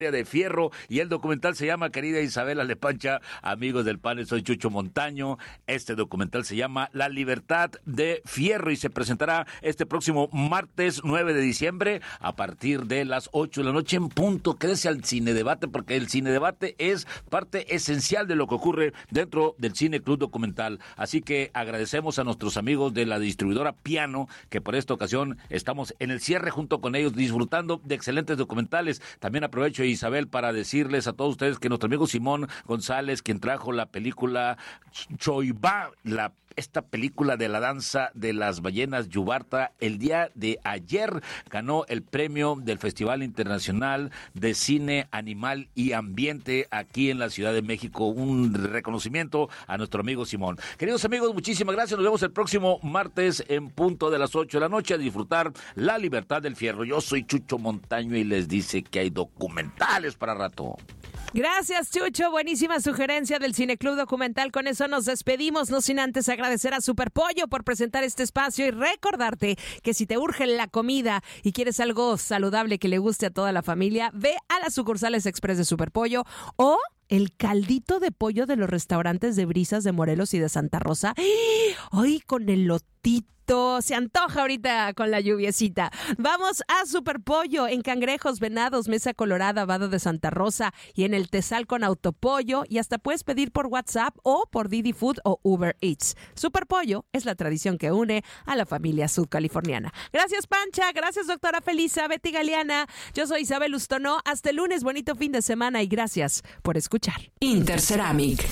de Fierro, y el documental se llama Querida Isabela Lepancha. Amigos del panel, soy Chucho Montaño. Este documental se llama La Libertad de Fierro y se presentará este próximo martes 9 de diciembre a partir de las 8 de la noche en punto. Quédese al Cine Debate, porque el Cine Debate es parte esencial de lo que ocurre dentro del Cine Club Documental. Así que agradecemos a nuestros amigos de la distribuidora Piano, que por esta ocasión estamos en el cierre junto con ellos, disfrutando de excelentes documentales. También aprovecho, Isabel, para decirles a todos ustedes que nuestro amigo Simón González, quien trajo la película Choibá, esta película de la danza de las ballenas Yubarta, el día de ayer ganó el premio del Festival Internacional de Cine Animal y Ambiente aquí en la Ciudad de México. Un reconocimiento a nuestro amigo Simón. Queridos amigos, muchísimas gracias. Nos vemos el próximo martes en punto de las 8 de la noche a disfrutar La Libertad del Fierro. Yo soy Chucho Montaño y les dice que hay documentales para rato. Gracias, Chucho. Buenísima sugerencia del Cineclub Documental. Con eso nos despedimos, no sin antes agradecer a Superpollo por presentar este espacio y recordarte que si te urge la comida y quieres algo saludable que le guste a toda la familia, ve a las sucursales Express de Superpollo o el caldito de pollo de los restaurantes de Brisas de Morelos y de Santa Rosa. Hoy con el lotito. Se antoja ahorita con la lluviecita. Vamos a Superpollo en Cangrejos, Venados, Mesa Colorada, Vado de Santa Rosa y en el Tezal con Autopollo, y hasta puedes pedir por WhatsApp o por Didi Food o Uber Eats. Superpollo es la tradición que une a la familia sudcaliforniana. Gracias, Pancha. Gracias, doctora Felisa, Betty Galeana. Yo soy Isabel Ustonó. Hasta el lunes. Bonito fin de semana y gracias por escuchar. Interceramic.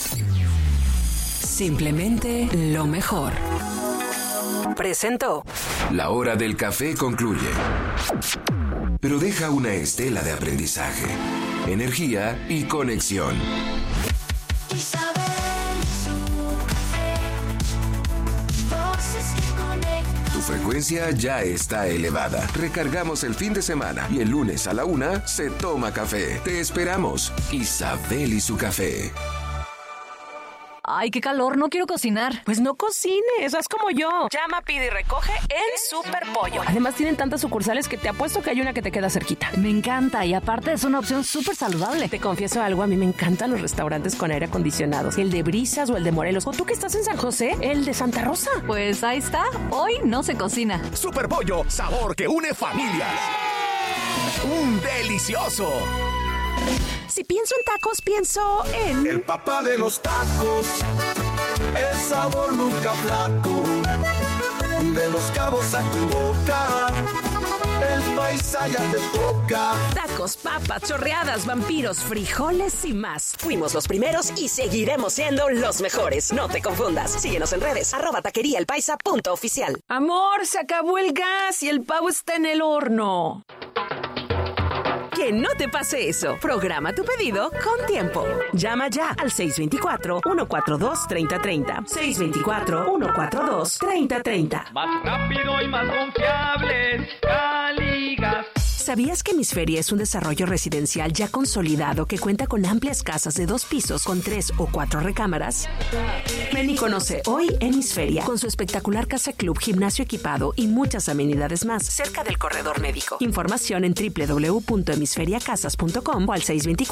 Simplemente lo mejor. Presentó. La hora del café concluye, pero deja una estela de aprendizaje, energía y conexión. Tu frecuencia ya está elevada. Recargamos el fin de semana y el lunes a la 1 se toma café. Te esperamos. Isabel y su café. Ay, qué calor, no quiero cocinar. Pues no cocines, haz como yo. Llama, pide y recoge en Superpollo. Además tienen tantas sucursales que te apuesto que hay una que te queda cerquita. Me encanta y aparte es una opción súper saludable. Te confieso algo, a mí me encantan los restaurantes con aire acondicionado. El de Brisas o el de Morelos. O tú que estás en San José, el de Santa Rosa. Pues ahí está, hoy no se cocina. Superpollo, sabor que une familias. ¡Un delicioso! Si pienso en tacos, pienso en... El papá de los tacos, el sabor nunca flaco, de Los Cabos a tu boca, el paisa ya te toca. Tacos, papas, chorreadas, vampiros, frijoles y más. Fuimos los primeros y seguiremos siendo los mejores. No te confundas. Síguenos en redes, @taqueriaelpaisa.oficial. Amor, se acabó el gas y el pavo está en el horno. Que no te pase eso. Programa tu pedido con tiempo. Llama ya al 624-142-3030. 624-142-3030. Más rápido y más confiable, Caligas. ¿Sabías que Hemisferia es un desarrollo residencial ya consolidado que cuenta con amplias casas de 2 pisos con 3 o 4 recámaras? Ven y conoce hoy Hemisferia, con su espectacular casa club, gimnasio equipado y muchas amenidades más, cerca del corredor médico. Información en www.hemisferiacasas.com o al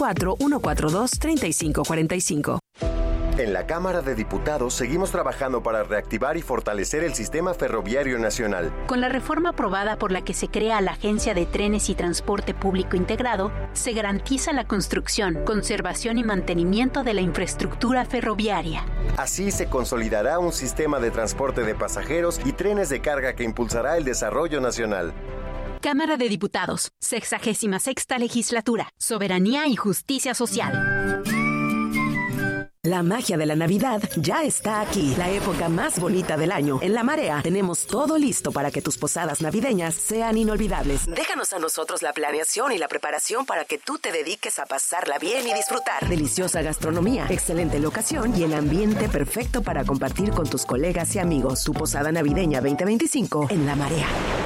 624-142-3545. En la Cámara de Diputados seguimos trabajando para reactivar y fortalecer el sistema ferroviario nacional. Con la reforma aprobada por la que se crea la Agencia de Trenes y Transporte Público Integrado, se garantiza la construcción, conservación y mantenimiento de la infraestructura ferroviaria. Así se consolidará un sistema de transporte de pasajeros y trenes de carga que impulsará el desarrollo nacional. Cámara de Diputados, 66ª Legislatura, Soberanía y Justicia Social. La magia de la Navidad ya está aquí, la época más bonita del año. En La Marea tenemos todo listo para que tus posadas navideñas sean inolvidables. Déjanos a nosotros la planeación y la preparación para que tú te dediques a pasarla bien y disfrutar. Deliciosa gastronomía, excelente locación y el ambiente perfecto para compartir con tus colegas y amigos. Tu posada navideña 2025 en La Marea.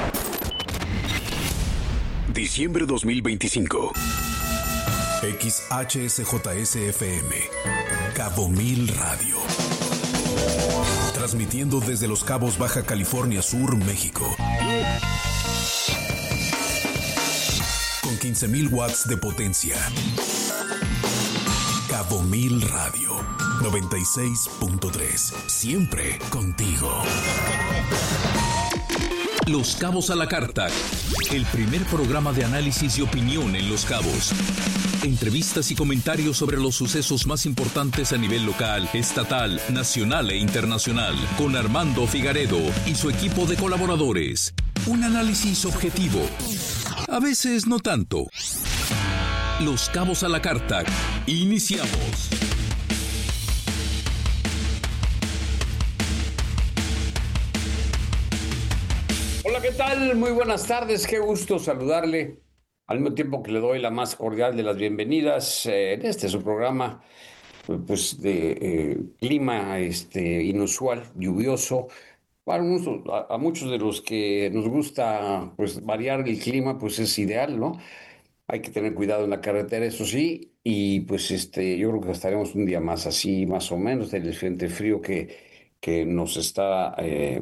Diciembre 2025. XHSJS-FM, Cabo Mil Radio. Transmitiendo desde Los Cabos, Baja California Sur, México. 15,000 watts de potencia. Cabo Mil Radio 96.3. Siempre contigo. Los Cabos a la Carta, el primer programa de análisis y opinión en Los Cabos. Entrevistas y comentarios sobre los sucesos más importantes a nivel local, estatal, nacional e internacional, con Armando Figaredo y su equipo de colaboradores. Un análisis objetivo, a veces no tanto. Los Cabos a la Carta. Iniciamos. Hola, ¿qué tal? Muy buenas tardes, qué gusto saludarle, al mismo tiempo que le doy la más cordial de las bienvenidas en su programa pues de clima inusual, lluvioso. A muchos de los que nos gusta pues variar el clima, pues es ideal, ¿no? Hay que tener cuidado en la carretera, eso sí, y pues yo creo que estaremos un día más así, más o menos, del frente frío que nos está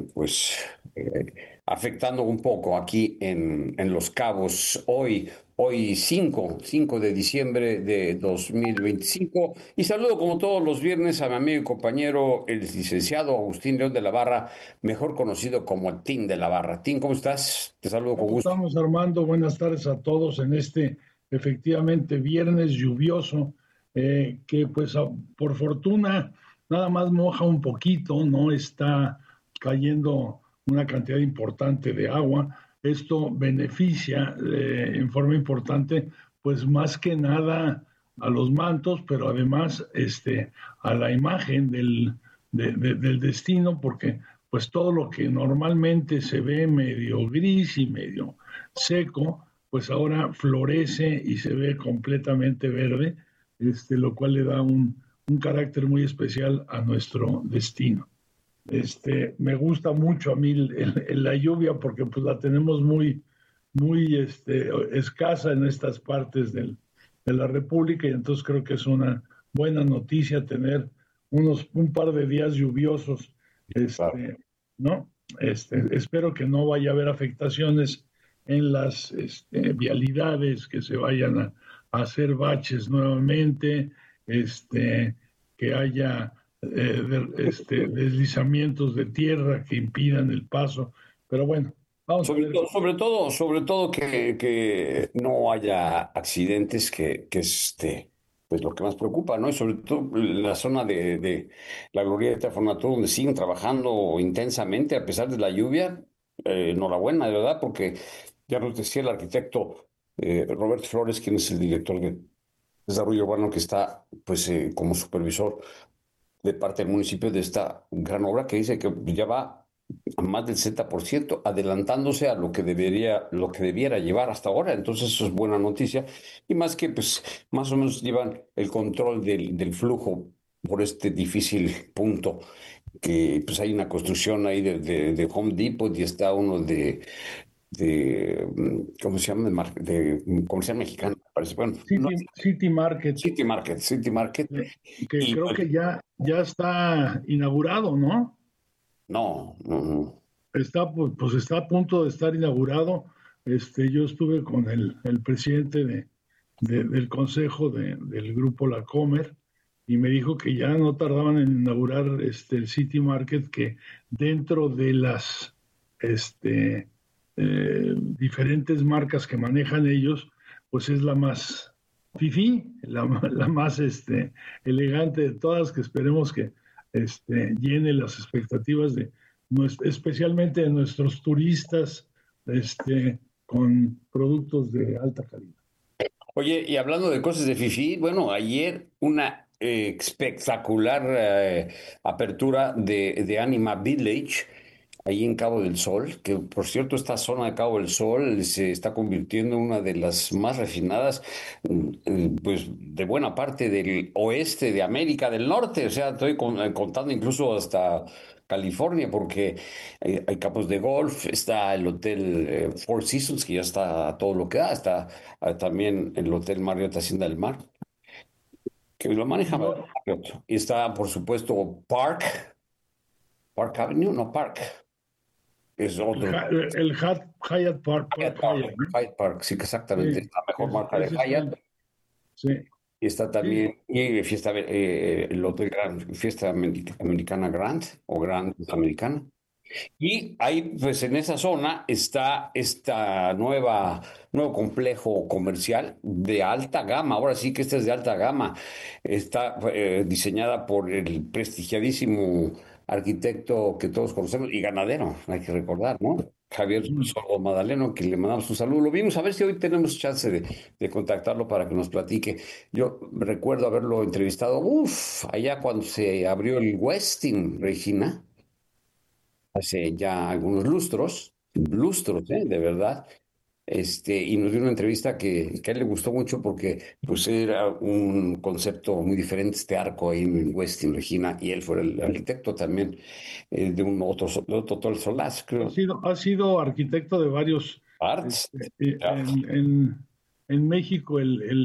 afectando un poco aquí en Los Cabos hoy 5 de diciembre de 2025. Y saludo como todos los viernes a mi amigo y compañero, el licenciado Agustín León de la Barra, mejor conocido como el Tim de la Barra. Tim, ¿cómo estás? Te saludo con gusto. ¿Cómo estamos, Armando? Buenas tardes a todos en efectivamente, viernes lluvioso, que pues por fortuna nada más moja un poquito, no está cayendo una cantidad importante de agua. Esto beneficia en forma importante, pues más que nada a los mantos, pero además a la imagen del destino, porque pues todo lo que normalmente se ve medio gris y medio seco, pues ahora florece y se ve completamente verde, lo cual le da un carácter muy especial a nuestro destino. Me gusta mucho a mí la lluvia porque pues la tenemos muy escasa en estas partes de la República, y entonces creo que es una buena noticia tener un par de días lluviosos, ¿no? Espero que no vaya a haber afectaciones en las vialidades, que se vayan a hacer baches nuevamente, que haya deslizamientos de tierra que impidan el paso, pero bueno, vamos sobre todo que no haya accidentes, que pues lo que más preocupa, ¿no? Y sobre todo la zona de la Glorieta Fonatur, donde siguen trabajando intensamente a pesar de la lluvia. Enhorabuena, de verdad, porque ya nos decía el arquitecto Roberto Flores, quien es el director de desarrollo urbano, que está pues como supervisor de parte del municipio de esta gran obra, que dice que ya va a más del 60%, adelantándose a lo que debiera llevar hasta ahora. Entonces eso es buena noticia, y más que pues más o menos llevan el control del flujo por este difícil punto, que pues hay una construcción ahí de Home Depot, y está uno de ¿cómo se llama? De comercial mexicano, parece. Bueno, City Market. City Market. Que y creo que ya está inaugurado, ¿no? No. Está, pues está a punto de estar inaugurado. Yo estuve con el presidente del consejo del grupo La Comer, y me dijo que ya no tardaban en inaugurar el City Market, que dentro de las diferentes marcas que manejan ellos, pues es la más fifí, la más elegante de todas, que esperemos que llene las expectativas especialmente de nuestros turistas con productos de alta calidad. Oye, y hablando de cosas de fifí, bueno, ayer una espectacular apertura de Anima Village, ahí en Cabo del Sol, que por cierto esta zona de Cabo del Sol se está convirtiendo en una de las más refinadas, pues de buena parte del oeste de América del Norte. O sea, estoy contando incluso hasta California, porque hay campos de golf, está el hotel Four Seasons, que ya está a todo lo que da, está también el hotel Marriott Hacienda del Mar, que lo maneja Marriott, y está por supuesto Park Avenue, no Park. es otro. Hyatt Park. Hyatt Park, sí, exactamente. Sí, es la mejor marca de Hyatt. Sí. Y está también el Hotel Fiesta Americana Grand o Grand Americana. Y ahí, pues en esa zona está nuevo complejo comercial de alta gama. Ahora sí que esta es de alta gama. Está diseñada por el prestigiadísimo arquitecto que todos conocemos y ganadero, hay que recordar, ¿no? Javier Sordo Madaleno, que le mandamos un saludo. Lo vimos, a ver si hoy tenemos chance de contactarlo para que nos platique. Yo recuerdo haberlo entrevistado, allá cuando se abrió el Westin, Regina, hace ya algunos lustros, de verdad. Y nos dio una entrevista que a él le gustó mucho porque pues era un concepto muy diferente este arco ahí en Westin, Regina, y él fue el arquitecto también de otro Hotel Solás, creo. Ha sido arquitecto de varios Arts. En México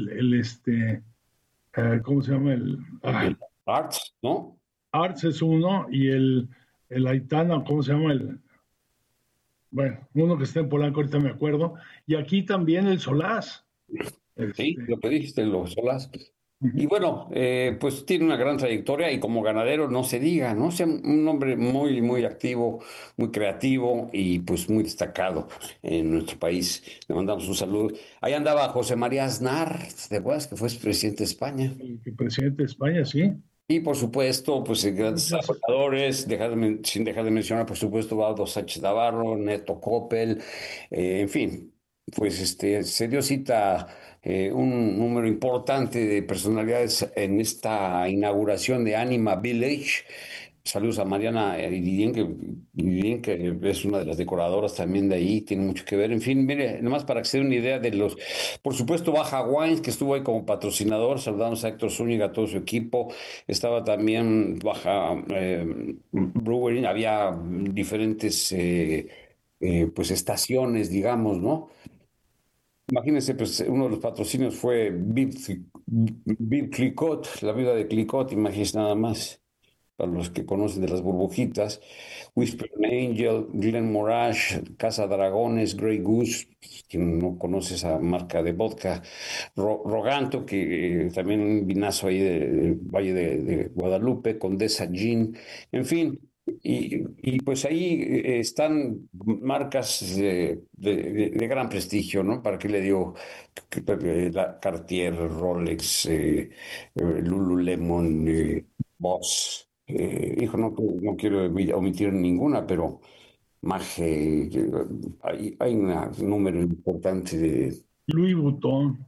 ¿cómo se llama? El Arts, ¿no? Arts es uno y el Aitana, ¿cómo se llama? Bueno, uno que está en Polanco, ahorita me acuerdo. Y aquí también el Solás. Sí, lo que dijiste, los Solás. Y bueno, pues tiene una gran trayectoria y como ganadero no se diga, ¿no? O sea, un hombre muy, muy activo, muy creativo y pues muy destacado en nuestro país. Le mandamos un saludo. Ahí andaba José María Aznar, ¿te acuerdas? Que fue presidente de España. El presidente de España, sí. Y por supuesto, pues grandes trabajadores, sin dejar de mencionar, por supuesto, Valdo Sánchez Navarro, Neto Coppel, en fin, pues se dio cita un número importante de personalidades en esta inauguración de Anima Village. Saludos a Mariana Iridien, que es una de las decoradoras también de ahí, tiene mucho que ver. En fin, mire, nomás para que se den una idea de por supuesto, Baja Wines, que estuvo ahí como patrocinador, saludamos a Héctor Zúñiga, a todo su equipo. Estaba también Baja Brewery, había diferentes pues estaciones, digamos, ¿no? Imagínense, pues uno de los patrocinios fue Viv Clicquot, la vida de Clicquot, imagínense nada más. Para los que conocen de las burbujitas, Whisper Angel, Glen Morash, Casa Dragones, Grey Goose, quien no conoce esa marca de vodka, Roganto, que también un vinazo ahí del Valle de Guadalupe, Condesa Gin, en fin. Y pues ahí están marcas de gran prestigio, ¿no? ¿Para qué le digo? La Cartier, Rolex, Lululemon, Boss. No quiero omitir ninguna, pero Maje, hay un número importante de... Louis Vuitton.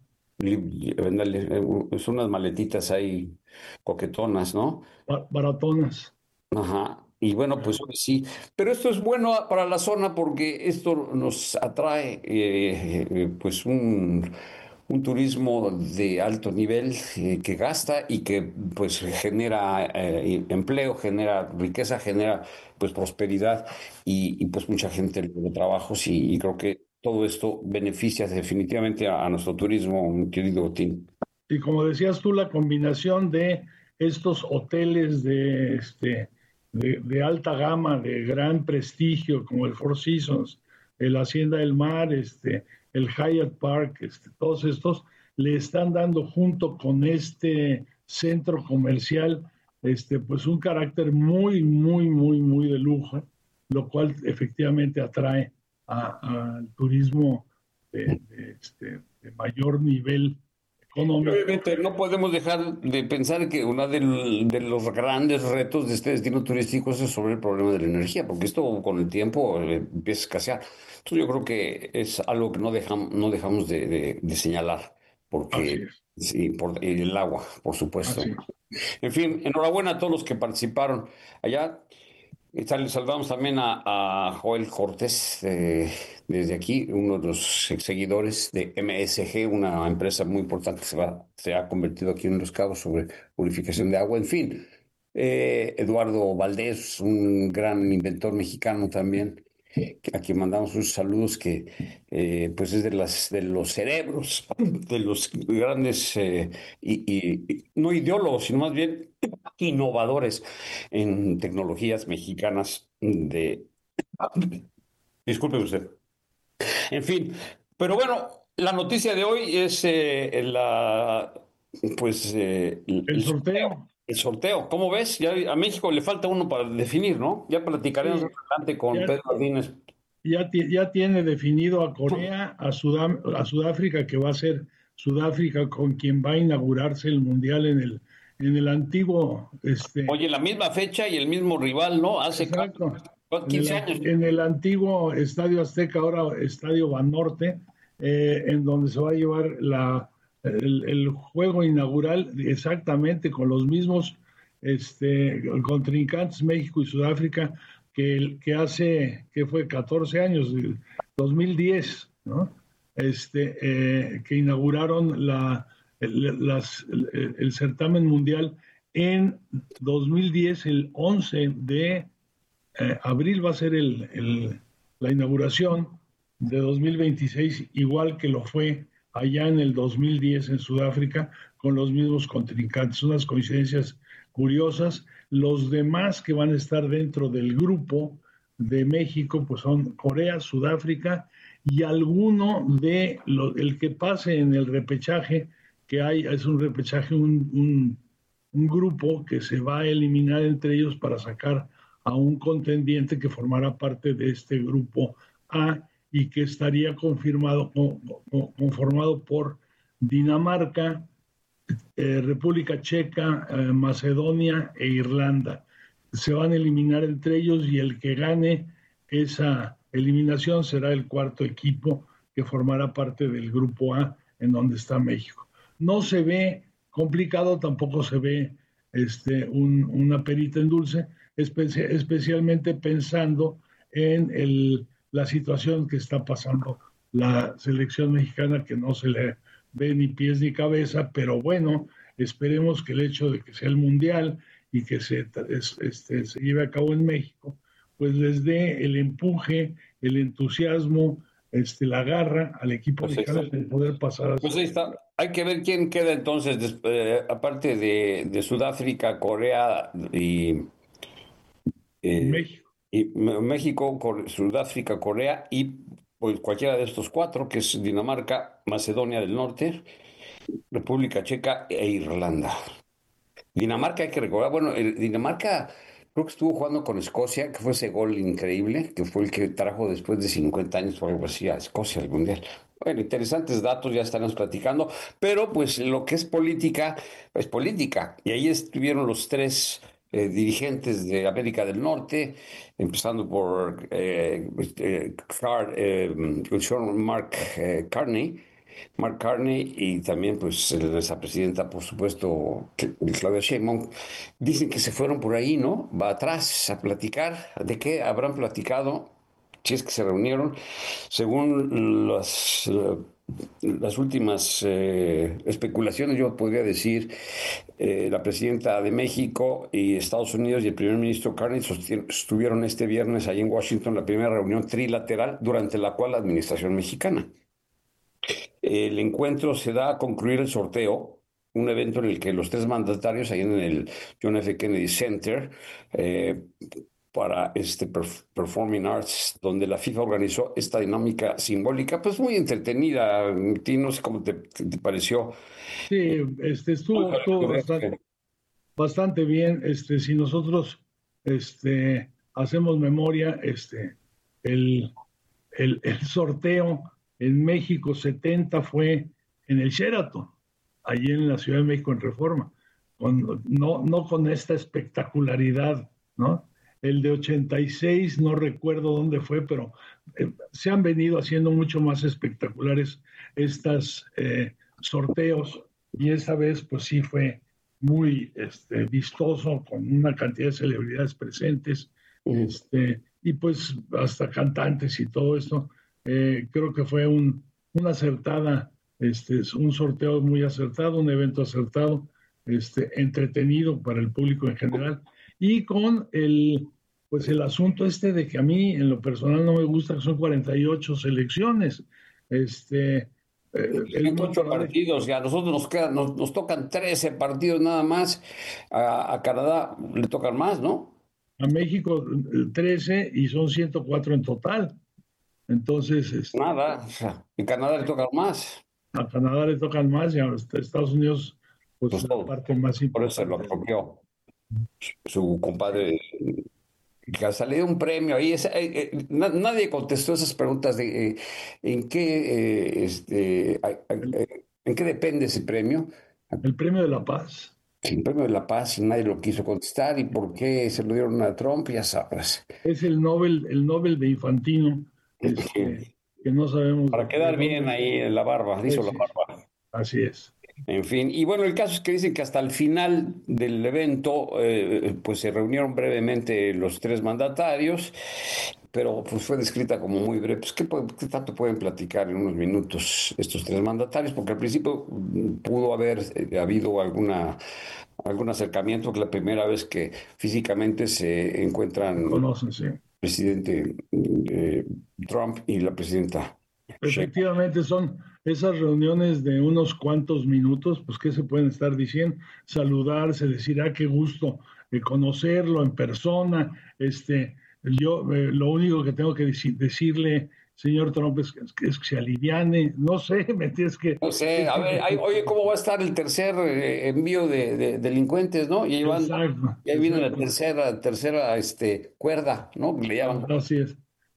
Son unas maletitas ahí coquetonas, ¿no? Baratonas. Ajá. Y bueno, pues sí, pero esto es bueno para la zona porque esto nos atrae pues un turismo de alto nivel que gasta y que pues genera empleo, genera riqueza, genera pues prosperidad y pues mucha gente de trabajos y creo que todo esto beneficia definitivamente a nuestro turismo, mi querido Tim. Y como decías tú, la combinación de estos hoteles de alta gama, de gran prestigio, como el Four Seasons, el Hacienda del Mar, el Hyatt Park, todos estos le están dando junto con este centro comercial, pues un carácter muy, muy, muy, muy de lujo, lo cual efectivamente atrae al turismo de mayor nivel económico. Obviamente no podemos dejar de pensar que uno de los grandes retos de este destino turístico es sobre el problema de la energía, porque esto con el tiempo empieza a escasear. Entonces yo creo que es algo que no dejamos de señalar, porque sí, por el agua, por supuesto. En fin, enhorabuena a todos los que participaron allá. Saludamos también a Joel Cortés desde aquí, uno de los seguidores de MSG, una empresa muy importante que se ha convertido aquí en Los Cabos sobre purificación de agua. En fin, Eduardo Valdés, un gran inventor mexicano también, a quien mandamos sus saludos, que pues es de los cerebros, de los grandes, no ideólogos, sino más bien innovadores en tecnologías mexicanas de Disculpe usted. En fin, pero bueno, la noticia de hoy es el sorteo. El sorteo. ¿Cómo ves? Ya a México le falta uno para definir, ¿no? Ya platicaremos más adelante con Pedro Martínez. Ya tiene definido a Corea, a Sudáfrica, que va a ser Sudáfrica con quien va a inaugurarse el Mundial en el antiguo... Oye, la misma fecha y el mismo rival, ¿no? Hace 15 años. En el antiguo Estadio Azteca, ahora Estadio Banorte, en donde se va a llevar el juego inaugural exactamente con los mismos contrincantes, México y Sudáfrica, que fue 14 años, 2010, ¿no? Que inauguraron el certamen mundial en 2010, el 11 de abril va a ser la inauguración de 2026, igual que lo fue allá en el 2010 en Sudáfrica, con los mismos contrincantes. Unas coincidencias curiosas. Los demás que van a estar dentro del grupo de México, pues son Corea, Sudáfrica y alguno el que pase en el repechaje, que es un repechaje, un grupo que se va a eliminar entre ellos para sacar a un contendiente que formará parte de este grupo A y que estaría conformado por Dinamarca, República Checa, Macedonia e Irlanda. Se van a eliminar entre ellos y el que gane esa eliminación será el cuarto equipo que formará parte del grupo A, en donde está México. No se ve complicado, tampoco se ve una perita en dulce, especialmente pensando en la situación que está pasando la selección mexicana, que no se le ve ni pies ni cabeza, pero bueno, esperemos que el hecho de que sea el Mundial y que se lleve a cabo en México, pues les dé el empuje, el entusiasmo, la garra al equipo mexicano de poder pasar a... Pues ahí está. Hay que ver quién queda entonces, aparte de Sudáfrica, Corea y... México. Y México, Sudáfrica, Corea y pues, cualquiera de estos cuatro, que es Dinamarca, Macedonia del Norte, República Checa e Irlanda. Dinamarca hay que recordar, Dinamarca creo que estuvo jugando con Escocia, que fue ese gol increíble, que fue el que trajo después de 50 años o algo así a Escocia al Mundial. Bueno, interesantes datos, ya estaremos platicando, pero pues lo que es política, es política. Y ahí estuvieron los tres dirigentes de América del Norte, empezando por Mark Carney y también pues nuestra presidenta, por supuesto, Claudia Sheinbaum. Dicen que se fueron por ahí, ¿no? Va atrás a platicar. ¿De qué habrán platicado? Si es que se reunieron. Según las últimas especulaciones, yo podría decir, la presidenta de México y Estados Unidos y el primer ministro Carney estuvieron este viernes ahí en Washington, la primera reunión trilateral durante la cual la administración mexicana. El encuentro se da a concluir el sorteo, un evento en el que los tres mandatarios, ahí en el John F. Kennedy Center, para Performing Arts, donde la FIFA organizó esta dinámica simbólica, pues muy entretenida. No sé cómo te pareció. Sí, estuvo bastante bien. Si nosotros hacemos memoria, el sorteo en México 70 fue en el Sheraton, allí en la Ciudad de México en Reforma, no con esta espectacularidad, ¿no? El de 86 no recuerdo dónde fue, pero se han venido haciendo mucho más espectaculares estos sorteos, y esta vez pues sí fue muy vistoso, con una cantidad de celebridades presentes, y pues hasta cantantes y todo esto. Creo que fue una acertada, un sorteo muy acertado, un evento acertado, entretenido para el público en general, y con el asunto de que a mí en lo personal no me gusta, que son 48 selecciones. 108 partidos, ya a nosotros nos tocan 13 partidos nada más, a Canadá le tocan más, ¿no? A México 13 y son 104 en total. Entonces... Nada, o sea, en Canadá le tocan más. A Canadá le tocan más y a Estados Unidos, pues la parte más importante. Por eso se lo apropió su compadre, que hasta le dio un premio ahí. Nadie contestó esas preguntas de en qué depende ese premio. El premio de la paz. El premio de la paz, nadie lo quiso contestar. ¿Y por qué se lo dieron a Trump? Ya sabes. Es el Nobel de Infantino, que no sabemos. Para quedar bien ahí en la barba, hizo la barba. Así es. En fin, y bueno, el caso es que dicen que hasta el final del evento, pues se reunieron brevemente los tres mandatarios, pero pues fue descrita como muy breve. Pues, ¿qué tanto pueden platicar en unos minutos estos tres mandatarios? Porque al principio pudo haber habido algún acercamiento, que es la primera vez que físicamente se encuentran. Conocen, sí. Presidente Trump y la presidenta. Efectivamente, son esas reuniones de unos cuantos minutos, pues ¿qué se pueden estar diciendo? Saludarse, decir, qué gusto conocerlo en persona. Yo lo único que tengo que decirle, señor Trump, es que se aliviane. No sé, ¿me entiendes? No sé, a ver, oye, ¿cómo va a estar el tercer envío de delincuentes, no? Y ya viene la tercera cuerda, ¿no? Le llaman. Así es.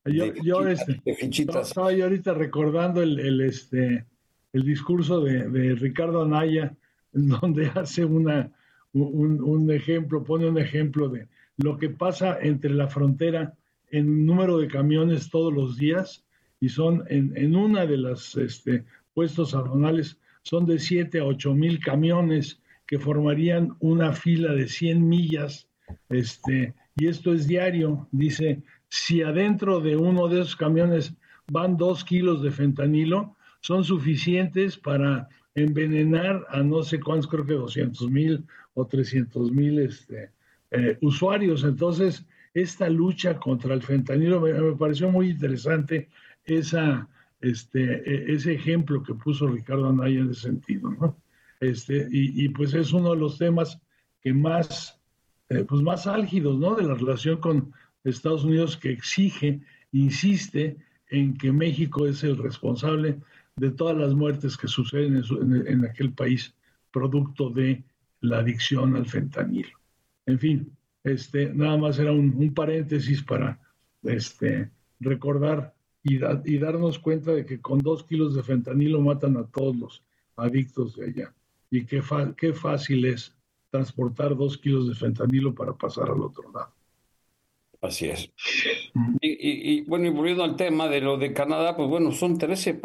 Estaba yo ahorita recordando el discurso de Ricardo Anaya, en donde hace un ejemplo, pone un ejemplo de lo que pasa entre la frontera en número de camiones todos los días, y son en una de las puestos aduanales, son de 7 a 8 mil camiones que formarían una fila de 100 millas, y esto es diario. Dice, si adentro de uno de esos camiones van 2 kilos de fentanilo, son suficientes para envenenar a no sé cuántos, creo que 200,000 o 300,000 usuarios. Entonces, esta lucha contra el fentanilo me pareció muy interesante, ese ejemplo que puso Ricardo Anaya en ese sentido, ¿no? Y pues es uno de los temas que más álgidos, ¿no? De la relación con Estados Unidos, que insiste en que México es el responsable de todas las muertes que suceden en aquel país, producto de la adicción al fentanilo. En fin, nada más era un paréntesis para recordar y darnos cuenta de que con 2 kilos de fentanilo matan a todos los adictos de allá. Y qué fácil es transportar 2 kilos de fentanilo para pasar al otro lado. Así es. Y bueno, y volviendo al tema de lo de Canadá, pues bueno, son 13,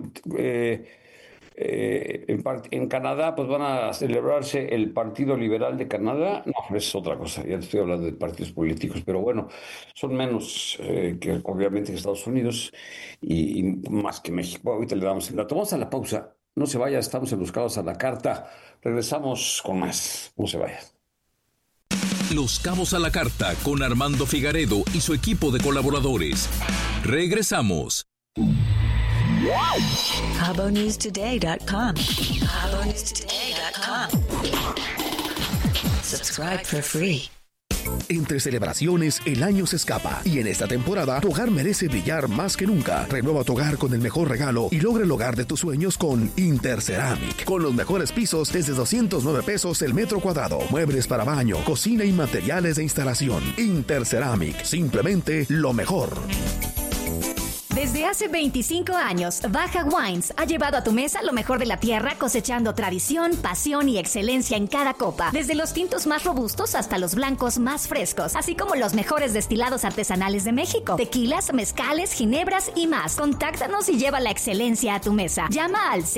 en Canadá pues van a celebrarse el Partido Liberal de Canadá. No, es otra cosa, ya estoy hablando de partidos políticos, pero bueno, son menos que obviamente que Estados Unidos y más que México. Ahorita le damos el dato. Vamos a la pausa, no se vaya, estamos en Los Cabos a la Carta, regresamos con más, no se vaya. Los Cabos a la Carta con Armando Figaredo y su equipo de colaboradores. Regresamos. CaboNewsToday.com. CaboNewsToday.com. Subscribe for free. Entre celebraciones, el año se escapa y en esta temporada tu hogar merece brillar más que nunca. Renueva tu hogar con el mejor regalo y logra el hogar de tus sueños con Interceramic. Con los mejores pisos desde 209 pesos el metro cuadrado. Muebles para baño, cocina y materiales de instalación. Interceramic, simplemente lo mejor. Desde hace 25 años, Baja Wines ha llevado a tu mesa lo mejor de la tierra, cosechando tradición, pasión y excelencia en cada copa. Desde los tintos más robustos hasta los blancos más frescos, así como los mejores destilados artesanales de México, tequilas, mezcales, ginebras y más. Contáctanos y lleva la excelencia a tu mesa. Llama al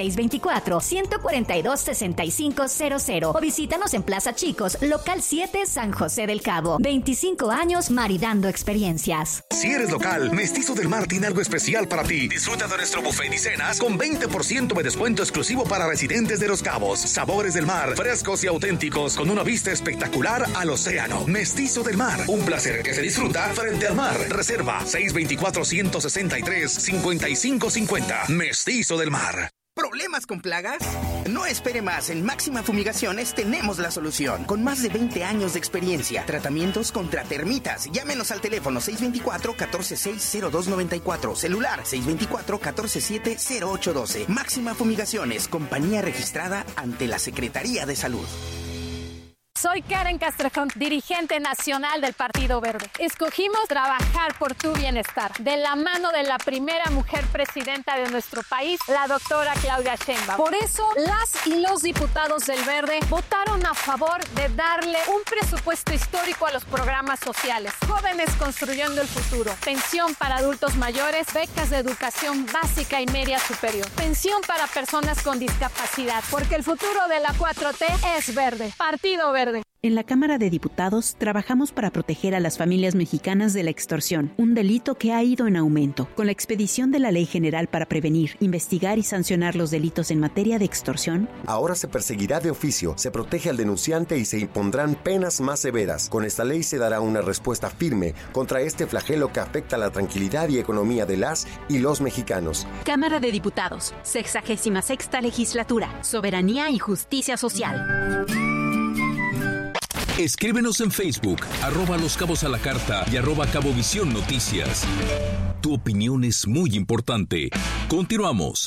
624-142-6500 o visítanos en Plaza Chicos, Local 7, San José del Cabo. 25 años maridando experiencias. Si eres local, Mestizo del Mar tiene algo especial para ti. Disfruta de nuestro buffet y cenas con 20% de descuento exclusivo para residentes de Los Cabos. Sabores del mar, frescos y auténticos, con una vista espectacular al océano. Mestizo del Mar, un placer que se disfruta frente al mar. Reserva 624-163-5550. Mestizo del Mar. ¿Problemas con plagas? No espere más. En Máxima Fumigaciones tenemos la solución. Con más de 20 años de experiencia. Tratamientos contra termitas. Llámenos al teléfono 624-146-0294. Celular 624-147-0812. Máxima Fumigaciones. Compañía registrada ante la Secretaría de Salud. Soy Karen Castrejón, dirigente nacional del Partido Verde. Escogimos trabajar por tu bienestar, de la mano de la primera mujer presidenta de nuestro país, la doctora Claudia Sheinbaum. Por eso, las y los diputados del Verde votaron a favor de darle un presupuesto histórico a los programas sociales. Jóvenes construyendo el futuro, pensión para adultos mayores, becas de educación básica y media superior, pensión para personas con discapacidad, porque el futuro de la 4T es verde. Partido Verde. En la Cámara de Diputados trabajamos para proteger a las familias mexicanas de la extorsión, un delito que ha ido en aumento. Con la expedición de la Ley General para prevenir, investigar y sancionar los delitos en materia de extorsión, ahora se perseguirá de oficio, se protege al denunciante y se impondrán penas más severas. Con esta ley se dará una respuesta firme contra este flagelo que afecta la tranquilidad y economía de las y los mexicanos. Cámara de Diputados, 66ª Legislatura, Soberanía y Justicia Social. Escríbenos en Facebook, @Los Cabos a la Carta y @Cabovisión Noticias. Tu opinión es muy importante. Continuamos.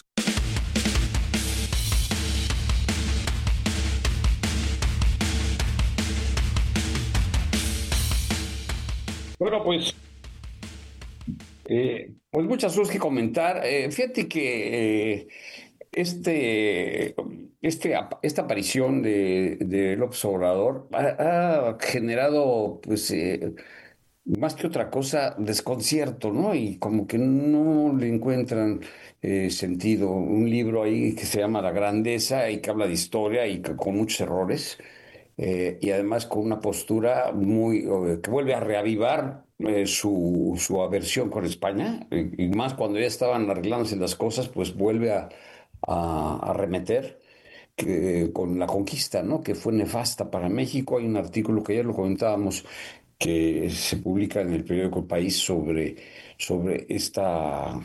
Bueno, pues muchas cosas que comentar. Fíjate que esta aparición de López Obrador ha generado, pues, más que otra cosa, desconcierto, ¿no? Y como que no le encuentran sentido. Un libro ahí que se llama La Grandeza y que habla de historia y con muchos errores, y además con una postura que vuelve a reavivar su aversión con España, y más cuando ya estaban arreglándose las cosas, pues vuelve a arremeter con la conquista, ¿no? Que fue nefasta para México. Hay un artículo que ayer lo comentábamos, que se publica en el periódico El País sobre esta,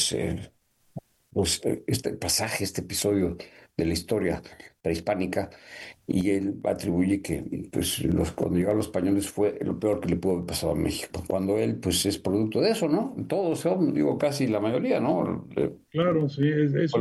este pasaje, este episodio de la historia prehispánica, y él atribuye que, pues, cuando llegaron los españoles fue lo peor que le pudo haber pasado a México, cuando él, pues, es producto de eso, ¿no? Todos son, digo, casi la mayoría, ¿no? Claro, sí, es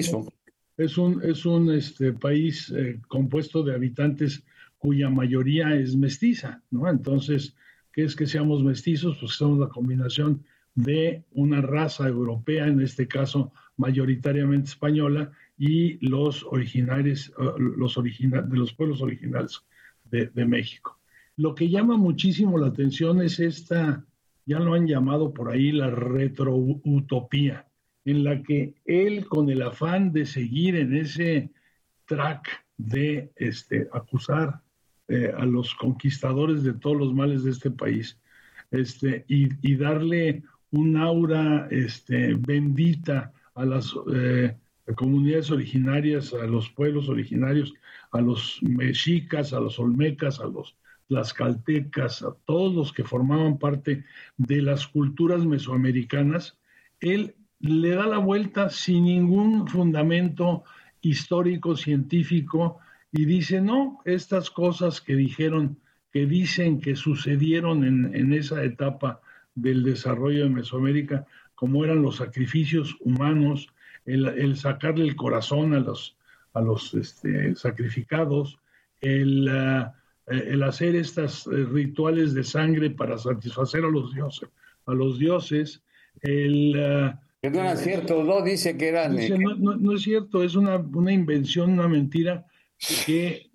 un país compuesto de habitantes cuya mayoría es mestiza, ¿no? Entonces, ¿qué es que seamos mestizos? Pues somos la combinación de una raza europea, en este caso mayoritariamente española, y los originarios, de los pueblos originales de México. Lo que llama muchísimo la atención es esta, ya lo han llamado por ahí, la retroutopía, en la que él, con el afán de seguir en ese track de acusar a los conquistadores de todos los males de este país, y darle un aura bendita a las comunidades originarias, a los pueblos originarios, a los mexicas, a los olmecas, a los tlaxcaltecas, a todos los que formaban parte de las culturas mesoamericanas. Él le da la vuelta sin ningún fundamento histórico, científico, y dice, no, estas cosas que dicen que sucedieron en esa etapa del desarrollo de Mesoamérica, como eran los sacrificios humanos, el sacarle el corazón a los sacrificados, el hacer estos rituales de sangre para satisfacer a los dioses, que no era cierto, no dice que eran... No es cierto, es una invención, una mentira que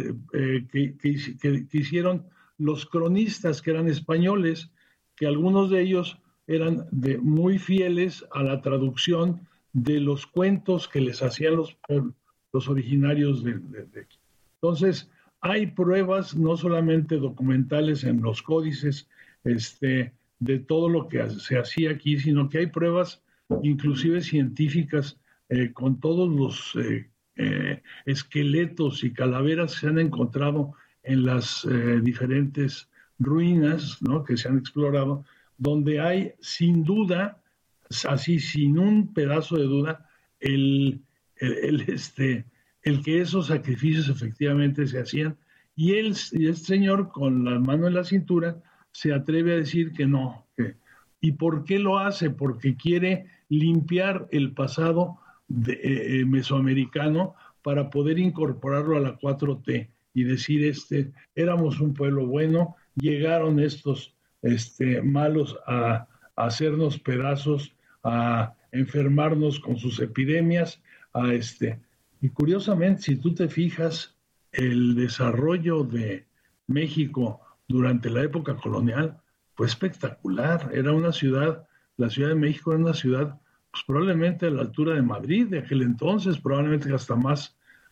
hicieron los cronistas, que eran españoles, que algunos de ellos eran muy fieles a la traducción de los cuentos que les hacían los originarios de aquí. Entonces, hay pruebas no solamente documentales en los códices de todo lo que se hacía aquí, sino que hay pruebas inclusive científicas con todos los esqueletos y calaveras que se han encontrado en las diferentes ruinas, ¿no?, que se han explorado, donde hay sin duda, así sin un pedazo de duda, el el que esos sacrificios efectivamente se hacían, y el señor con la mano en la cintura se atreve a decir que no. ¿Y por qué lo hace? Porque quiere limpiar el pasado mesoamericano para poder incorporarlo a la 4T y decir, éramos un pueblo bueno, llegaron estos malos a hacernos pedazos, a enfermarnos con sus epidemias, y curiosamente, si tú te fijas, el desarrollo de México durante la época colonial fue espectacular. Era una ciudad, la Ciudad de México era una ciudad, pues probablemente a la altura de Madrid de aquel entonces, probablemente hasta más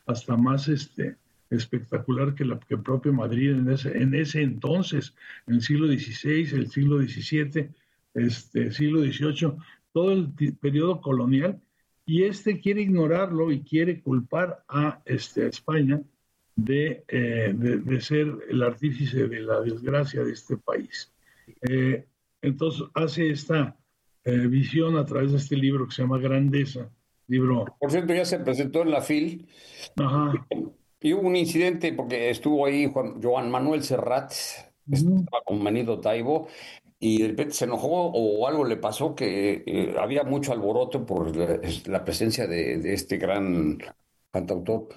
espectacular que propio Madrid en ese entonces, en el siglo XVI, el siglo XVII, siglo XVIII, todo el periodo colonial, y quiere ignorarlo y quiere culpar a España de ser el artífice de la desgracia de este país. Entonces hace esta visión a través de este libro que se llama Grandeza. Por cierto, ya se presentó en la FIL. Ajá. Y hubo un incidente porque estuvo ahí Joan Manuel Serrat, estaba con Benito Taibo, y de repente se enojó o algo le pasó, que había mucho alboroto por la presencia de este gran cantautor,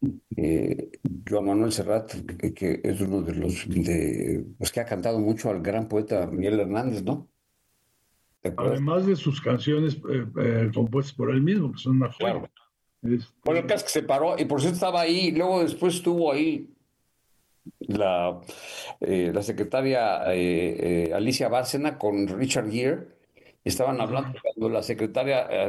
Joan Manuel Serrat, que es uno de los pues que ha cantado mucho al gran poeta Miguel Hernández, ¿no? Además de sus canciones compuestas por él mismo, que son una joya. Claro. Bueno, el caso es que se paró, y por eso estaba ahí, luego después estuvo ahí la secretaria Alicia Bárcena con Richard Gere. Estaban hablando cuando la secretaria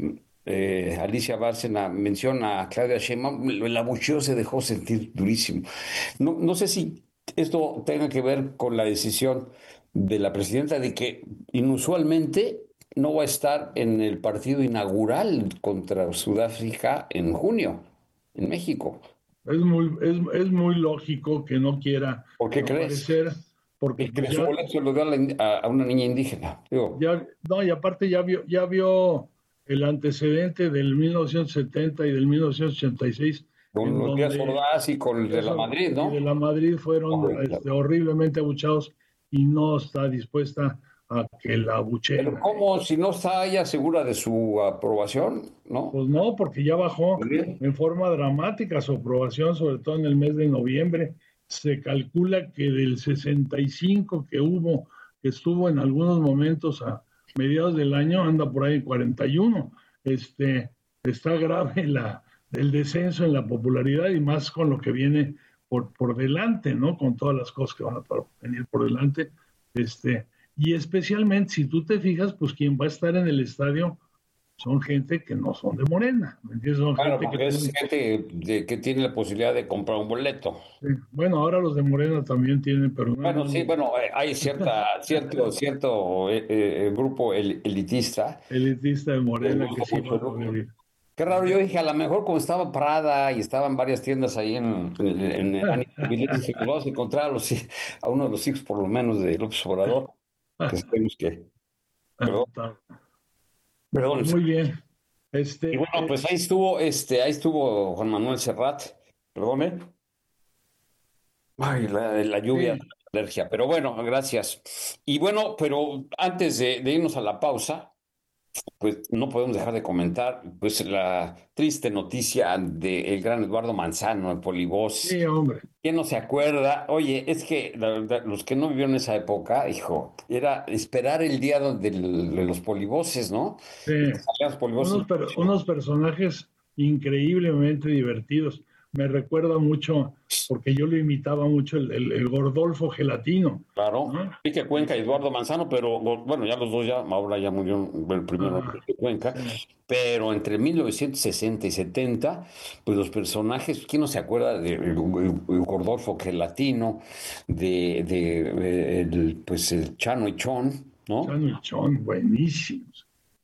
Alicia Bárcena menciona a Claudia Sheinbaum, el abucheo se dejó sentir durísimo. No sé si esto tenga que ver con la decisión de la presidenta de que inusualmente no va a estar en el partido inaugural contra Sudáfrica en junio, en México. Es muy lógico que no quiera. ¿Por qué aparecer, crees? Porque que su boleto se lo dio a una niña indígena. Y aparte ya vio el antecedente del 1970 y del 1986. Con los Díaz Ordaz y con el de la Madrid, ¿no? Y de la Madrid fueron horriblemente abuchados, y no está dispuesta a que la abucheen. Pero ¿cómo? Si no está ella segura de su aprobación, ¿no? Pues no, porque ya bajó en forma dramática su aprobación, sobre todo en el mes de noviembre. Se calcula que del 65 que estuvo en algunos momentos a mediados del año, anda por ahí en 41. Está grave el descenso en la popularidad, y más con lo que viene por delante, ¿no? Con todas las cosas que van a venir por delante. Y especialmente, si tú te fijas, pues quien va a estar en el estadio son gente que no son de Morena, ¿me entiendes? Son claro, gente porque es gente que tiene la posibilidad de comprar un boleto. Sí. Bueno, ahora los de Morena también tienen, pero no. Bueno, sí, hay cierto grupo elitista. Elitista de Morena que sí va a vivir. Qué raro, yo dije, a lo mejor como estaba Prada y estaban varias tiendas ahí en se vas a encontrar a uno de los hijos, por lo menos, de López Obrador, que sabemos que... Perdón. Muy bien. Y bueno, pues ahí estuvo Juan Manuel Serrat, perdónme. Ay, la lluvia, sí. La alergia, pero bueno, gracias. Y bueno, pero antes de irnos a la pausa, pues no podemos dejar de comentar pues la triste noticia del gran Eduardo Manzano, el polivoz. Sí, hombre. ¿Quién no se acuerda? Oye, es que la verdad, los que no vivieron esa época, hijo, era esperar el día de los polivoces, ¿no? Sí. Unos personajes increíblemente divertidos. Me recuerda mucho, porque yo lo imitaba mucho, el Gordolfo Gelatino. Claro, Enrique Cuenca y Eduardo Manzano, pero bueno, ya los dos ahora ya murió el primero de Cuenca, sí. Pero entre 1960 y 70, pues los personajes, ¿quién no se acuerda de Gordolfo Gelatino, pues el Chano y Chón, ¿no? Chano y Chón, buenísimos.